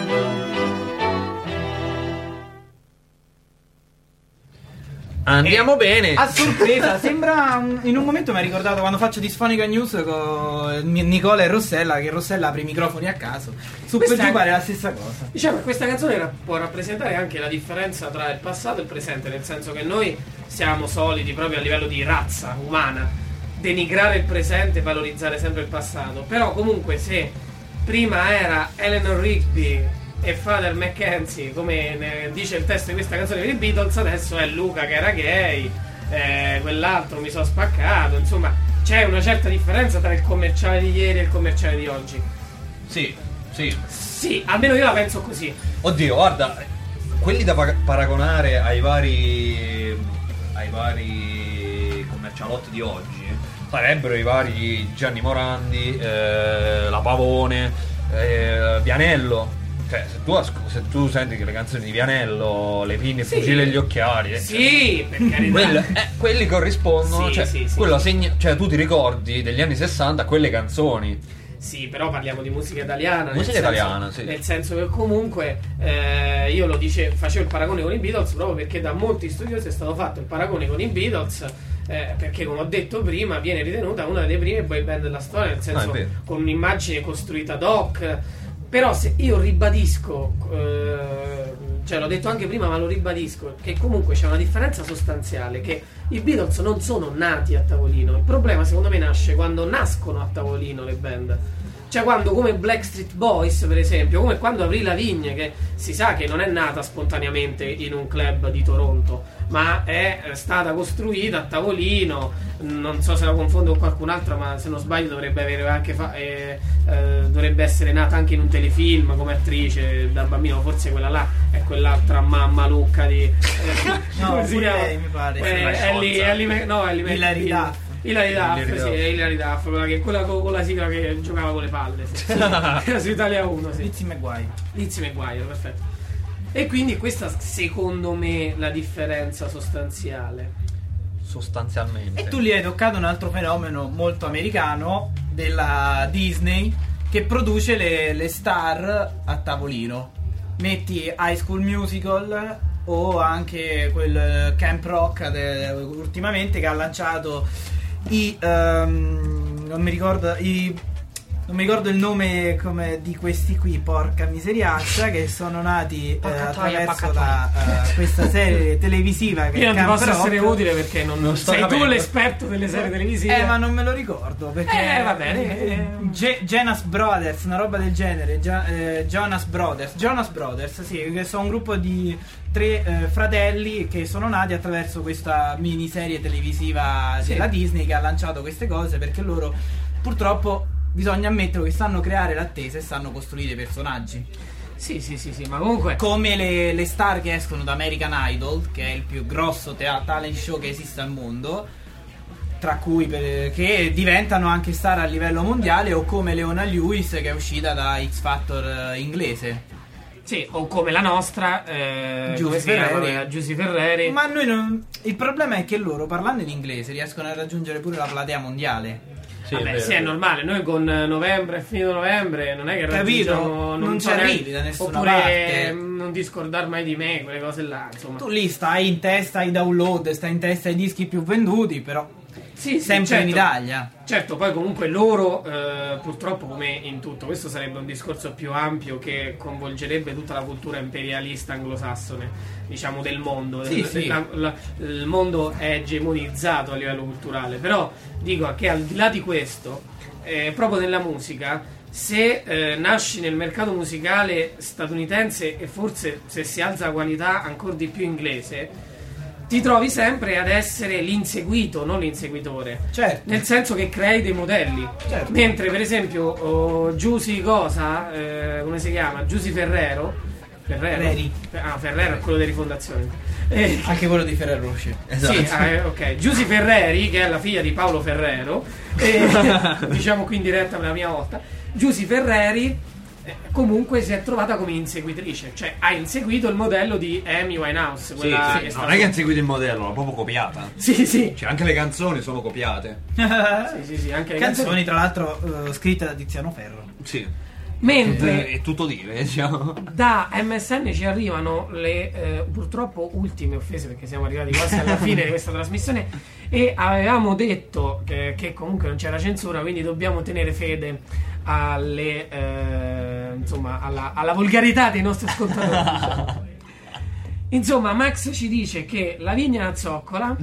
Andiamo bene. A sorpresa, sembra un- in un momento mi ha ricordato quando faccio Disfonica News con Nicola e Rossella, che Rossella apre i microfoni a caso. Su per Questa giù è- pare la stessa cosa. Diciamo che questa canzone ra- può rappresentare anche la differenza tra il passato e il presente, nel senso che noi siamo soliti proprio a livello di razza umana denigrare il presente e valorizzare sempre il passato. Però comunque se prima era Eleanor Rigby e Father Mackenzie, come ne dice il testo di questa canzone per i Beatles, adesso è Luca che era gay, eh, quell'altro mi sono spaccato, insomma c'è una certa differenza tra il commerciale di ieri e il commerciale di oggi. Sì, sì. Sì, almeno io la penso così. Oddio, guarda, quelli da pa- paragonare ai vari ai vari commercialotti di oggi sarebbero i vari Gianni Morandi, eh, La Pavone, eh, Vianello. Cioè, se tu, asco- se tu senti che le canzoni di Vianello, Le pinne, il Sì. fucile e gli occhiali, eh, Sì, per carità. Quelle- eh, quelli corrispondono, Sì, cioè, sì, sì. quello segna- cioè tu ti ricordi degli anni sessanta quelle canzoni. Sì, però parliamo di musica italiana. nel Musica senso- italiana, sì. Nel senso che comunque eh, io lo dice, facevo il paragone con i Beatles proprio perché da molti studiosi è stato fatto il paragone con i Beatles. Eh, perché come ho detto prima viene ritenuta una delle prime boy band della storia, nel senso Ah, è vero. con un'immagine costruita ad hoc. Però se io ribadisco, eh, cioè l'ho detto anche prima ma lo ribadisco, che comunque c'è una differenza sostanziale, che i Beatles non sono nati a tavolino. Il problema secondo me nasce quando nascono a tavolino le band. Cioè quando, come Blackstreet Boys per esempio, come quando Avril Lavigne, che si sa che non è nata spontaneamente in un club di Toronto, ma è stata costruita a tavolino. Non so se la confondo con qualcun altro, ma se non sbaglio dovrebbe avere anche fa- eh, eh, dovrebbe essere nata anche in un telefilm come attrice da bambino. Forse quella là è quell'altra mamma lucca di eh, No, come si pure chiama? lei, mi pare. Eh, Ellie- Ellie Mac- no, Ellie Mac- Hilary Duff. Hilary Duff, Hilary sì, Duff. Hilary Duff, quella, che, quella con, con la sigla che giocava con le palle, sì. Era su Italia uno, sì. Lizzie McGuire. Lizzie McGuire, perfetto. E quindi questa secondo me la differenza sostanziale. Sostanzialmente. E tu lì hai toccato un altro fenomeno molto americano della Disney, che produce le, le star a tavolino. Metti High School Musical o anche quel Camp Rock de, ultimamente, che ha lanciato i um, non mi ricordo i non mi ricordo il nome come di questi qui, porca miseriaccia, che sono nati eh, attraverso la, uh, questa serie televisiva che io non ti posso Rock. essere utile perché non, non sei capendo. Tu l'esperto delle serie televisive. Eh, ma non me lo ricordo perché eh va bene eh, G- Jonas Brothers, una roba del genere. Gia- eh, Jonas Brothers Jonas Brothers, sì, che sono un gruppo di tre eh, fratelli che sono nati attraverso questa miniserie televisiva sì. della Disney, che ha lanciato queste cose perché loro purtroppo, bisogna ammettere, che sanno creare l'attesa e sanno costruire personaggi. Sì, sì, sì, sì, ma comunque come le, le star che escono da American Idol, che è il più grosso te- talent show che esiste al mondo, tra cui per, che diventano anche star a livello mondiale, o come Leona Lewis, che è uscita da X Factor inglese. Sì, o come la nostra eh, Giusy Ferreri. Giusy Ferreri. Ma noi non... il problema è che loro, parlando in inglese, riescono a raggiungere pure la platea mondiale. Sì, Vabbè, è sì, è normale. Noi con novembre, è finito novembre, non è che capito, non, non ci arrivi da nessuna oppure parte. Non ti scordar mai di me, quelle cose là, insomma. Tu lì stai in testa ai download, stai in testa ai dischi più venduti, però sì, sempre certo, in Italia. Certo, poi comunque loro eh, purtroppo, come in tutto, questo sarebbe un discorso più ampio che coinvolgerebbe tutta la cultura imperialista anglosassone, diciamo, del mondo. Sì, il, sì. La, la, il mondo è egemonizzato a livello culturale, però dico che al di là di questo, eh, proprio nella musica, se eh, nasci nel mercato musicale statunitense e forse, se si alza la qualità, ancora di più inglese, ti trovi sempre ad essere l'inseguito, non l'inseguitore. Certo. Nel senso che crei dei modelli. Certo. Mentre per esempio oh, Giusy cosa, eh, come si chiama? Giusy Ferrero. Ferrero? Ferreri. Ah, Ferrero è quello di Rifondazione. Eh, Anche quello di Ferrero Rocher. Esatto. sì, ah, eh, ok. Giusy Ferreri, che è la figlia di Paolo Ferrero, eh, diciamo qui in diretta per la mia volta. Giusy Ferreri eh, comunque si è trovata come inseguitrice, cioè ha inseguito il modello di Amy Winehouse, quella sì, che sì. sta Non è che ha inseguito il modello, l'ha proprio copiata. Sì, sì. Cioè, anche le canzoni sono copiate. Sì, sì, sì, anche le Canzoni, tra l'altro, uh, scritte da Tiziano Ferro. Sì. Mentre È tutto dire, diciamo. da M S N ci arrivano le eh, purtroppo ultime offese, perché siamo arrivati quasi alla fine di questa trasmissione e avevamo detto che, che comunque non c'era censura, quindi dobbiamo tenere fede alle eh, insomma alla, alla volgarità dei nostri ascoltatori, diciamo. Insomma, Max ci dice che Lavinia Nazzoccola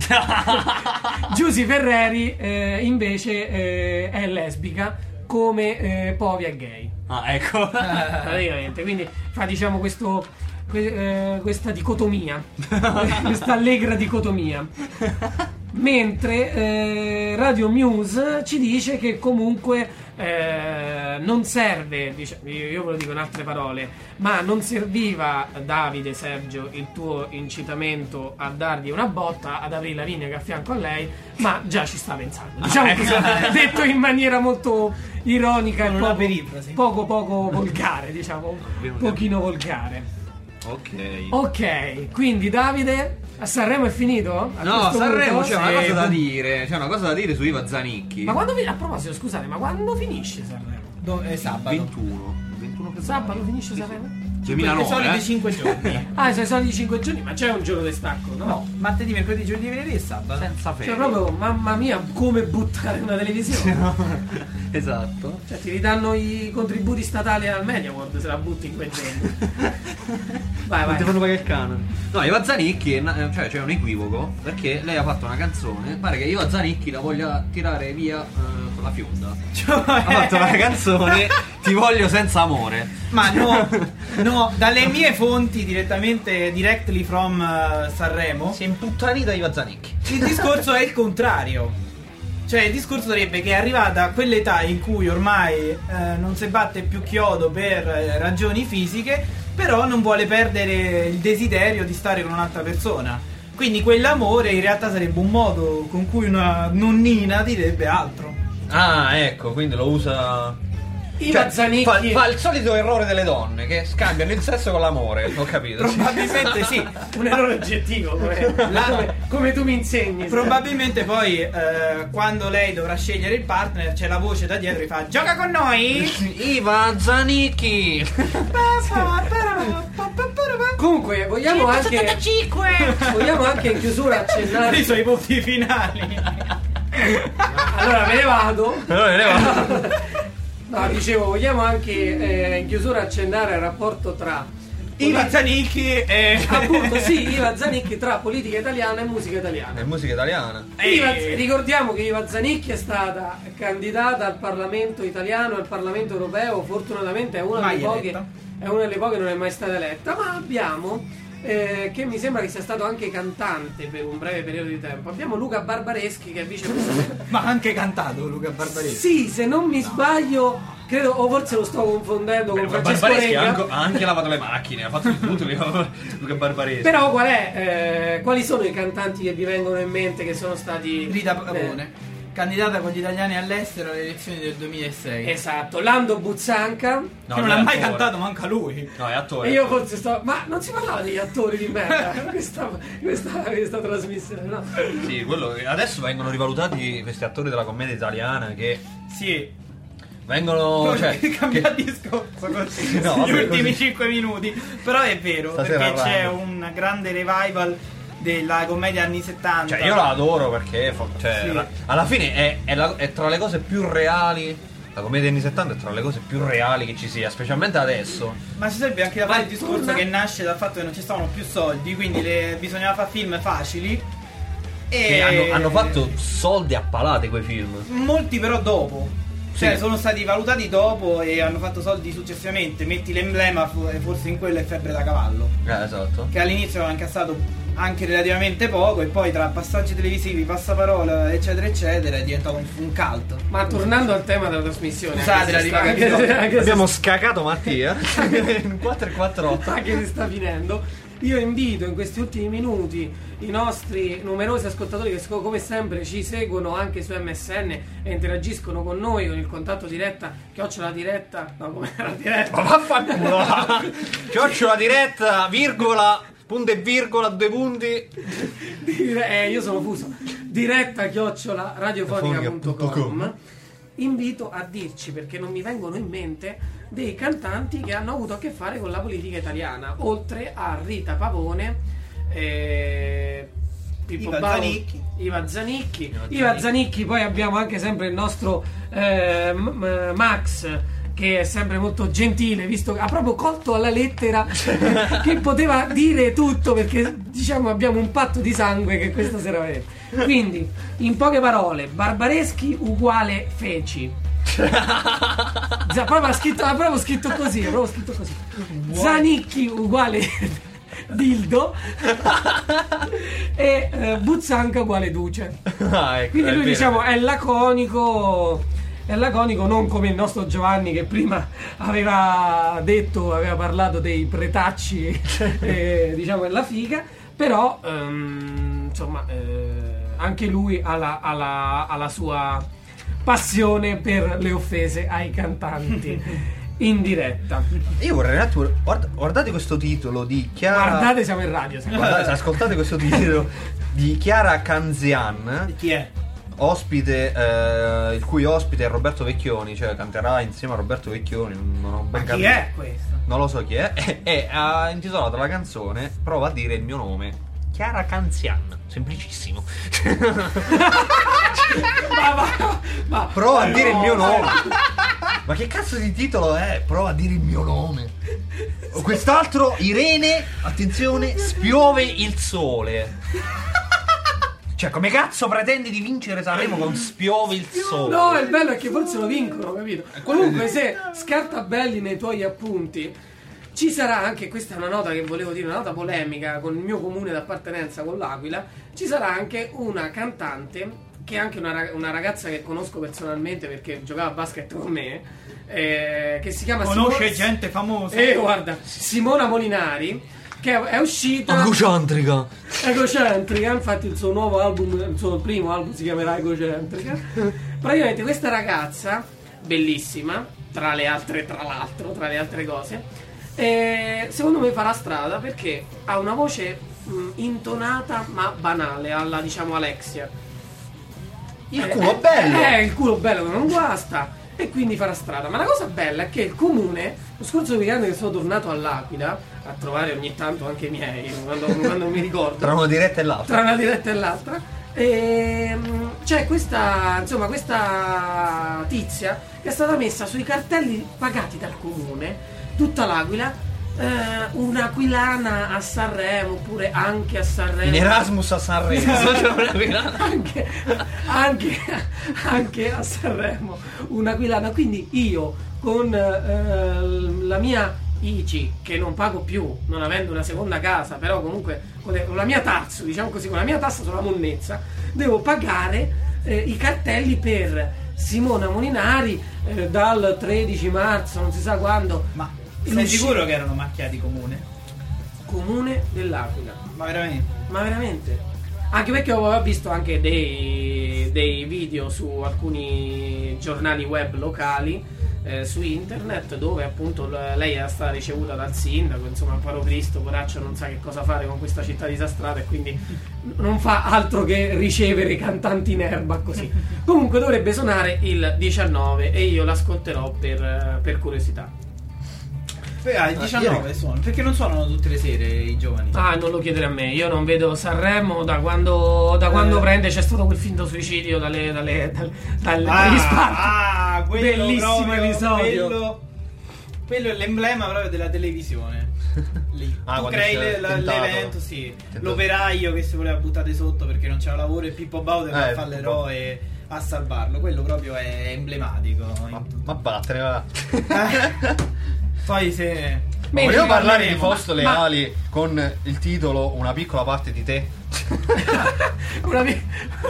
Giusy Ferreri eh, invece eh, è lesbica, come eh, Povia è gay. Ah, ecco. Praticamente, quindi fa, diciamo, questo que- eh, questa dicotomia, questa allegra dicotomia. Mentre eh, Radio Muse ci dice che comunque eh, non serve, diciamo, io ve lo dico in altre parole, ma non serviva, Davide, Sergio, il tuo incitamento a dargli una botta ad Avril Lavigne che è a fianco a lei, ma già ci sta pensando, diciamo così, detto in maniera molto ironica e poco, poco poco volgare, diciamo, un pochino volgare. Ok. Ok, quindi Davide, a Sanremo è finito? A No, a Sanremo punto? c'è una Sì. cosa da dire. C'è una cosa da dire su Iva Zanicchi. Ma quando vi- a proposito, scusate, ma quando finisce Sanremo? Do- è sabato. ventuno. ventuno febbraio. Sabato finisce Sanremo? duemilanove, I soliti eh? cinque giorni. Ah, sono i soliti cinque giorni, ma c'è un giorno di stacco, no? No, martedì, mercoledì, giovedì, venerdì e sabato. Senza Cioè ferie. proprio, mamma mia, come buttare una televisione. Esatto. Cioè ti ridanno i contributi statali al Media World se la butti in quei giorni. Vai, Non vai. ti fanno pagare il canone. No, Iva Zanicchi, è na- cioè c'è un equivoco, perché lei ha fatto una canzone, pare che Iva Zanicchi la voglia tirare via eh, con la fionda. Ha fatto una canzone, Ti voglio senza amore. Ma no, no, dalle mie fonti direttamente, directly from uh, Sanremo, Si è imputtanita Iva Zanicchi. il discorso è il contrario. Cioè il discorso sarebbe che è arrivata a quell'età in cui ormai eh, non si batte più chiodo per eh, ragioni fisiche, però non vuole perdere il desiderio di stare con un'altra persona. Quindi quell'amore in realtà sarebbe un modo con cui una nonnina direbbe altro. Ah, ecco, quindi lo usa. Iva Cioè, Zanicchi fa, fa il solito errore delle donne che scambiano il sesso con l'amore, ho capito. Probabilmente sì. un errore oggettivo come, come, come tu mi insegni. Probabilmente poi eh, quando lei dovrà scegliere il partner c'è la voce da dietro che fa gioca con noi. Iva Zanicchi. Comunque vogliamo anche vogliamo anche in chiusura accennare i suoi voti finali. Allora me ne vado. Allora me ne vado. No, dicevo, vogliamo anche eh, in chiusura accennare al rapporto tra Iva Zanicchi e appunto sì, Iva Zanicchi tra politica italiana e musica italiana. È musica italiana. Iva, ricordiamo che Iva Zanicchi è stata candidata al Parlamento italiano e al Parlamento europeo, fortunatamente è una Mai delle poche eletta. è una delle poche che non è mai stata eletta, ma abbiamo eh, che mi sembra che sia stato anche cantante per un breve periodo di tempo. Abbiamo Luca Barbareschi che è vicepresidente. ma anche cantato Luca Barbareschi. Sì, se non mi sbaglio, credo, o forse lo sto confondendo con Francesco Barbareschi ha Renga. anche, ha anche lavato le macchine, ha fatto il tutto Luca Barbareschi. Però qual è, eh, quali sono i cantanti che vi vengono in mente che sono stati Rita Pavone, candidata con gli italiani all'estero alle elezioni del duemilasei. Esatto, Lando Buzzanca. No, che non lui ha è mai attore. cantato manca lui. No, è attore. E io forse sto. Ma non si parlava degli attori di merda questa, questa, questa trasmissione, no? Sì, quello che adesso vengono rivalutati questi attori della commedia italiana che Sì. vengono, cioè, cambia che- discorso così No, negli vabbè, ultimi così. cinque minuti. Però è vero, Stasera perché a c'è radio. un grande revival della commedia anni settanta. Cioè, io la adoro perché fa- cioè, Sì. la- alla fine è, è la- è tra le cose più reali. La commedia anni settanta è tra le cose più reali che ci sia, specialmente adesso. Ma ci serve anche da fare il discorso torna- che nasce dal fatto che non ci stavano più soldi, quindi le- bisognava fare film facili. E Che hanno, hanno fatto soldi a palate quei film. molti però dopo. Cioè Sì. sono stati valutati dopo e hanno fatto soldi successivamente. Metti l'emblema, fu- forse in quello è Febbre da cavallo, Eh, esatto. che all'inizio aveva incassato anche relativamente poco e poi tra passaggi televisivi, passaparola eccetera eccetera è diventato un, un cult. Ma tornando al tema della trasmissione, Scusate, anche se sta- la anche se- divagazione. anche se- Abbiamo scacato Mattia in quattro e quattro otto. anche se sta finendo, io invito in questi ultimi minuti i nostri numerosi ascoltatori che sc- come sempre ci seguono anche su M S N e interagiscono con noi con il contatto diretta, chiocciola diretta, no come era diretta, Ma vaffanculo. Chiocciola diretta, virgola, punto e virgola, due punti. Dire- eh, io sono fuso, diretta chiocciola radiofonica punto com. Invito a dirci, perché non mi vengono in mente, dei cantanti che hanno avuto a che fare con la politica italiana, oltre a Rita Pavone, eh, Pippo Iva Baudo, Zanicchi. Iva Zanicchi. Iva Iva Zanicchi. Zanicchi, poi abbiamo anche sempre il nostro eh, M- M- Max, che è sempre molto gentile, visto che ha proprio colto alla lettera che poteva dire tutto, perché diciamo abbiamo un patto di sangue che questa sera va bene. Quindi, in poche parole, Barbareschi uguale Feci. Z- proprio, ha scritto, ha proprio scritto così, ha proprio scritto così. Zanicchi uguale Dildo e eh, Buzzanca uguale Duce. Ah, ecco, Quindi è lui vero. diciamo è laconico, è laconico, non come il nostro Giovanni che prima aveva detto, aveva parlato dei pretacci eh, diciamo della figa, però ehm, insomma eh, anche lui ha la, ha la- ha la sua passione per le offese ai cantanti in diretta. Io vorrei un attimo. guarda- guardate questo titolo di Chiara. Guardate, siamo in radio. siamo- Guardate, ascoltate questo titolo di Chiara Canzian, Chi è? ospite, eh, il cui ospite è Roberto Vecchioni, cioè canterà insieme a Roberto Vecchioni. Non ho ben Ma chi capito. è questo? Non lo so chi è. E, e ha intitolato la canzone Prova a dire il mio nome. Chiara Canzian, semplicissimo. Ma, ma, ma- Prova a ma dire il no, mio ma- nome. Ma che cazzo di titolo è? Prova a dire il mio nome. Quest'altro, Irene, attenzione, spiove il sole. Cioè, come cazzo pretendi di vincere Sanremo con spiove il sole? No, il bello è che forse lo vincono, capito? Comunque, se Scartabelli nei tuoi appunti ci sarà anche, questa è una nota che volevo dire, una nota polemica con il mio comune d'appartenenza, con l'Aquila, ci sarà anche una cantante che è anche una, rag- una ragazza che conosco personalmente perché giocava a basket con me, eh, che si chiama Conosce Simona- gente famosa? Eh, guarda, Simona Molinari, che è uscita Egocentrica. Egocentrica, infatti il suo nuovo album, il suo primo album si chiamerà Egocentrica. Praticamente questa ragazza, bellissima, tra le altre, tra l'altro, tra le altre cose. E secondo me farà strada perché ha una voce mh, intonata ma banale, alla diciamo Alexia. Il Eh, culo bello. Eh, il culo bello che non guasta. E quindi farà strada. Ma la cosa bella è che il comune, lo scorso weekend che sono tornato all'Aquila a trovare ogni tanto anche i miei quando, quando mi ricordo Tra una diretta e l'altra. tra una diretta e l'altra, ehm, c'è questa insomma questa tizia che è stata messa sui cartelli pagati dal comune, tutta l'Aquila, eh, un'aquilana a Sanremo, oppure anche a Sanremo, In Erasmus a Sanremo. anche, anche, anche a Sanremo un'aquilana. Quindi io con eh, la mia I C I, che non pago più, non avendo una seconda casa, però comunque con le- con la mia tazza, diciamo così, con la mia tassa sulla monnezza, devo pagare eh, i cartelli per Simona Molinari eh, dal tredici marzo, non si sa quando. Ma in sei usci- sicuro che erano macchiati comune? Comune dell'Aquila. Ma veramente? Ma veramente? Anche perché ho visto anche dei, dei video su alcuni giornali web locali, eh, su internet, dove appunto l- lei è stata ricevuta dal sindaco, insomma, Paro Cristo, poraccio, non sa che cosa fare con questa città disastrata e quindi n- non fa altro che ricevere cantanti in erba così. Comunque dovrebbe suonare il diciannove e io l'ascolterò per, eh, per curiosità. Beh, ai diciannove suonano. Perché non suonano tutte le sere i giovani? Ah, non lo chiedere a me, io non vedo Sanremo da quando, da quando Eh. prende, c'è stato quel finto suicidio dalle, dalle, dalle, dalle- dagli spalti. ah, quello Bellissimo proprio, episodio. Quello, quello è l'emblema proprio della televisione. Lì. Ah, Tu quando crei c'è le- la- tentato. l'evento, sì. Tentato. L'operaio che si voleva buttare sotto perché non c'era lavoro e Pippo Bauder Eh, a fare l'eroe a salvarlo. Quello proprio è emblematico. Ma, ma vattene, va. Eh. Poi se... Beh, Vogliamo ne parlare di parleremo. Posto Ma- Leali con il titolo Una piccola parte di te? Una vi-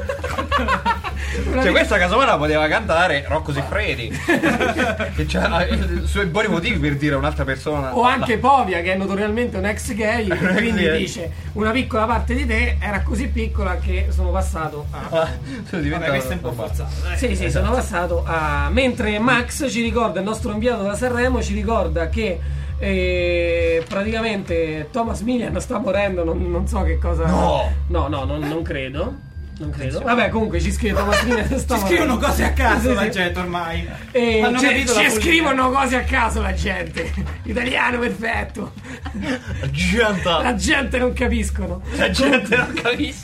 una Cioè vi- questa casomai la poteva cantare Rocco Siffredi, che ha i suoi buoni motivi per dire a un'altra persona. O anche Povia, che è notoriamente un ex gay, Un ex quindi gay. dice una piccola parte di te era così piccola che sono passato a... Ah, sono diventato- Vabbè, questo è un po' forzato. dai. Sì, sì, sono passato a... Mentre Max ci ricorda, il nostro inviato da Sanremo, ci ricorda che eh, praticamente Thomas Milian sta morendo, non, non so che cosa... No! No, no, non, non credo. Non credo. Vabbè, comunque ci scrive Thomas Milian sta Ci morendo. scrivono cose a caso Sì, la sì. gente ormai. E Hanno ci- capito la ci follia. scrivono cose a caso la gente. Italiano perfetto. Gianta. La gente non capiscono. La gente non capisco.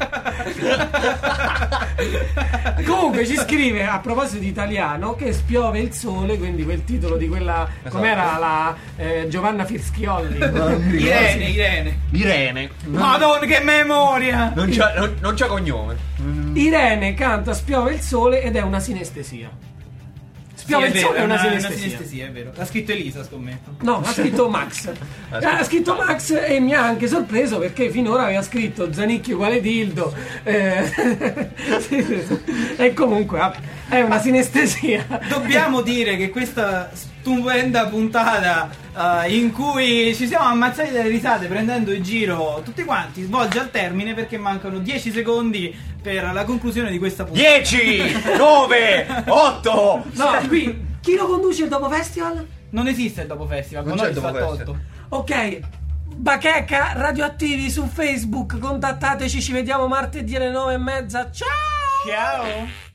Comunque ci scrive a proposito di italiano che spiove il sole, quindi quel titolo di quella Esatto. com'era la eh, Giovanna Firschiolli. Irene, Irene. Irene. Madonna che memoria! Non c'ha, non, non c'ha cognome. Irene canta Spiove il sole ed è una sinestesia. Spiove Sì, il è sole è vero, una, è una sinestesia. sinestesia, è vero. L'ha scritto Elisa, scommetto. No, ha scritto Max. Ha scritto Max e mi ha anche sorpreso perché finora aveva scritto Zanicchio quale dildo. Eh, sì, sì, sì. E comunque vabbè, è una sinestesia. Dobbiamo dire che questa stupenda puntata eh, in cui ci siamo ammazzati dalle risate prendendo in giro tutti quanti svolge al termine perché mancano dieci secondi per la conclusione di questa puntata. dieci, nove, otto. No, qui chi lo conduce il dopo festival? Non esiste il dopo festival, Non con c'è noi il si fa dopo tolto. Ok, Bacheca Radioattivi su Facebook, contattateci, ci vediamo martedì alle nove e mezza. Ciao! Ciao!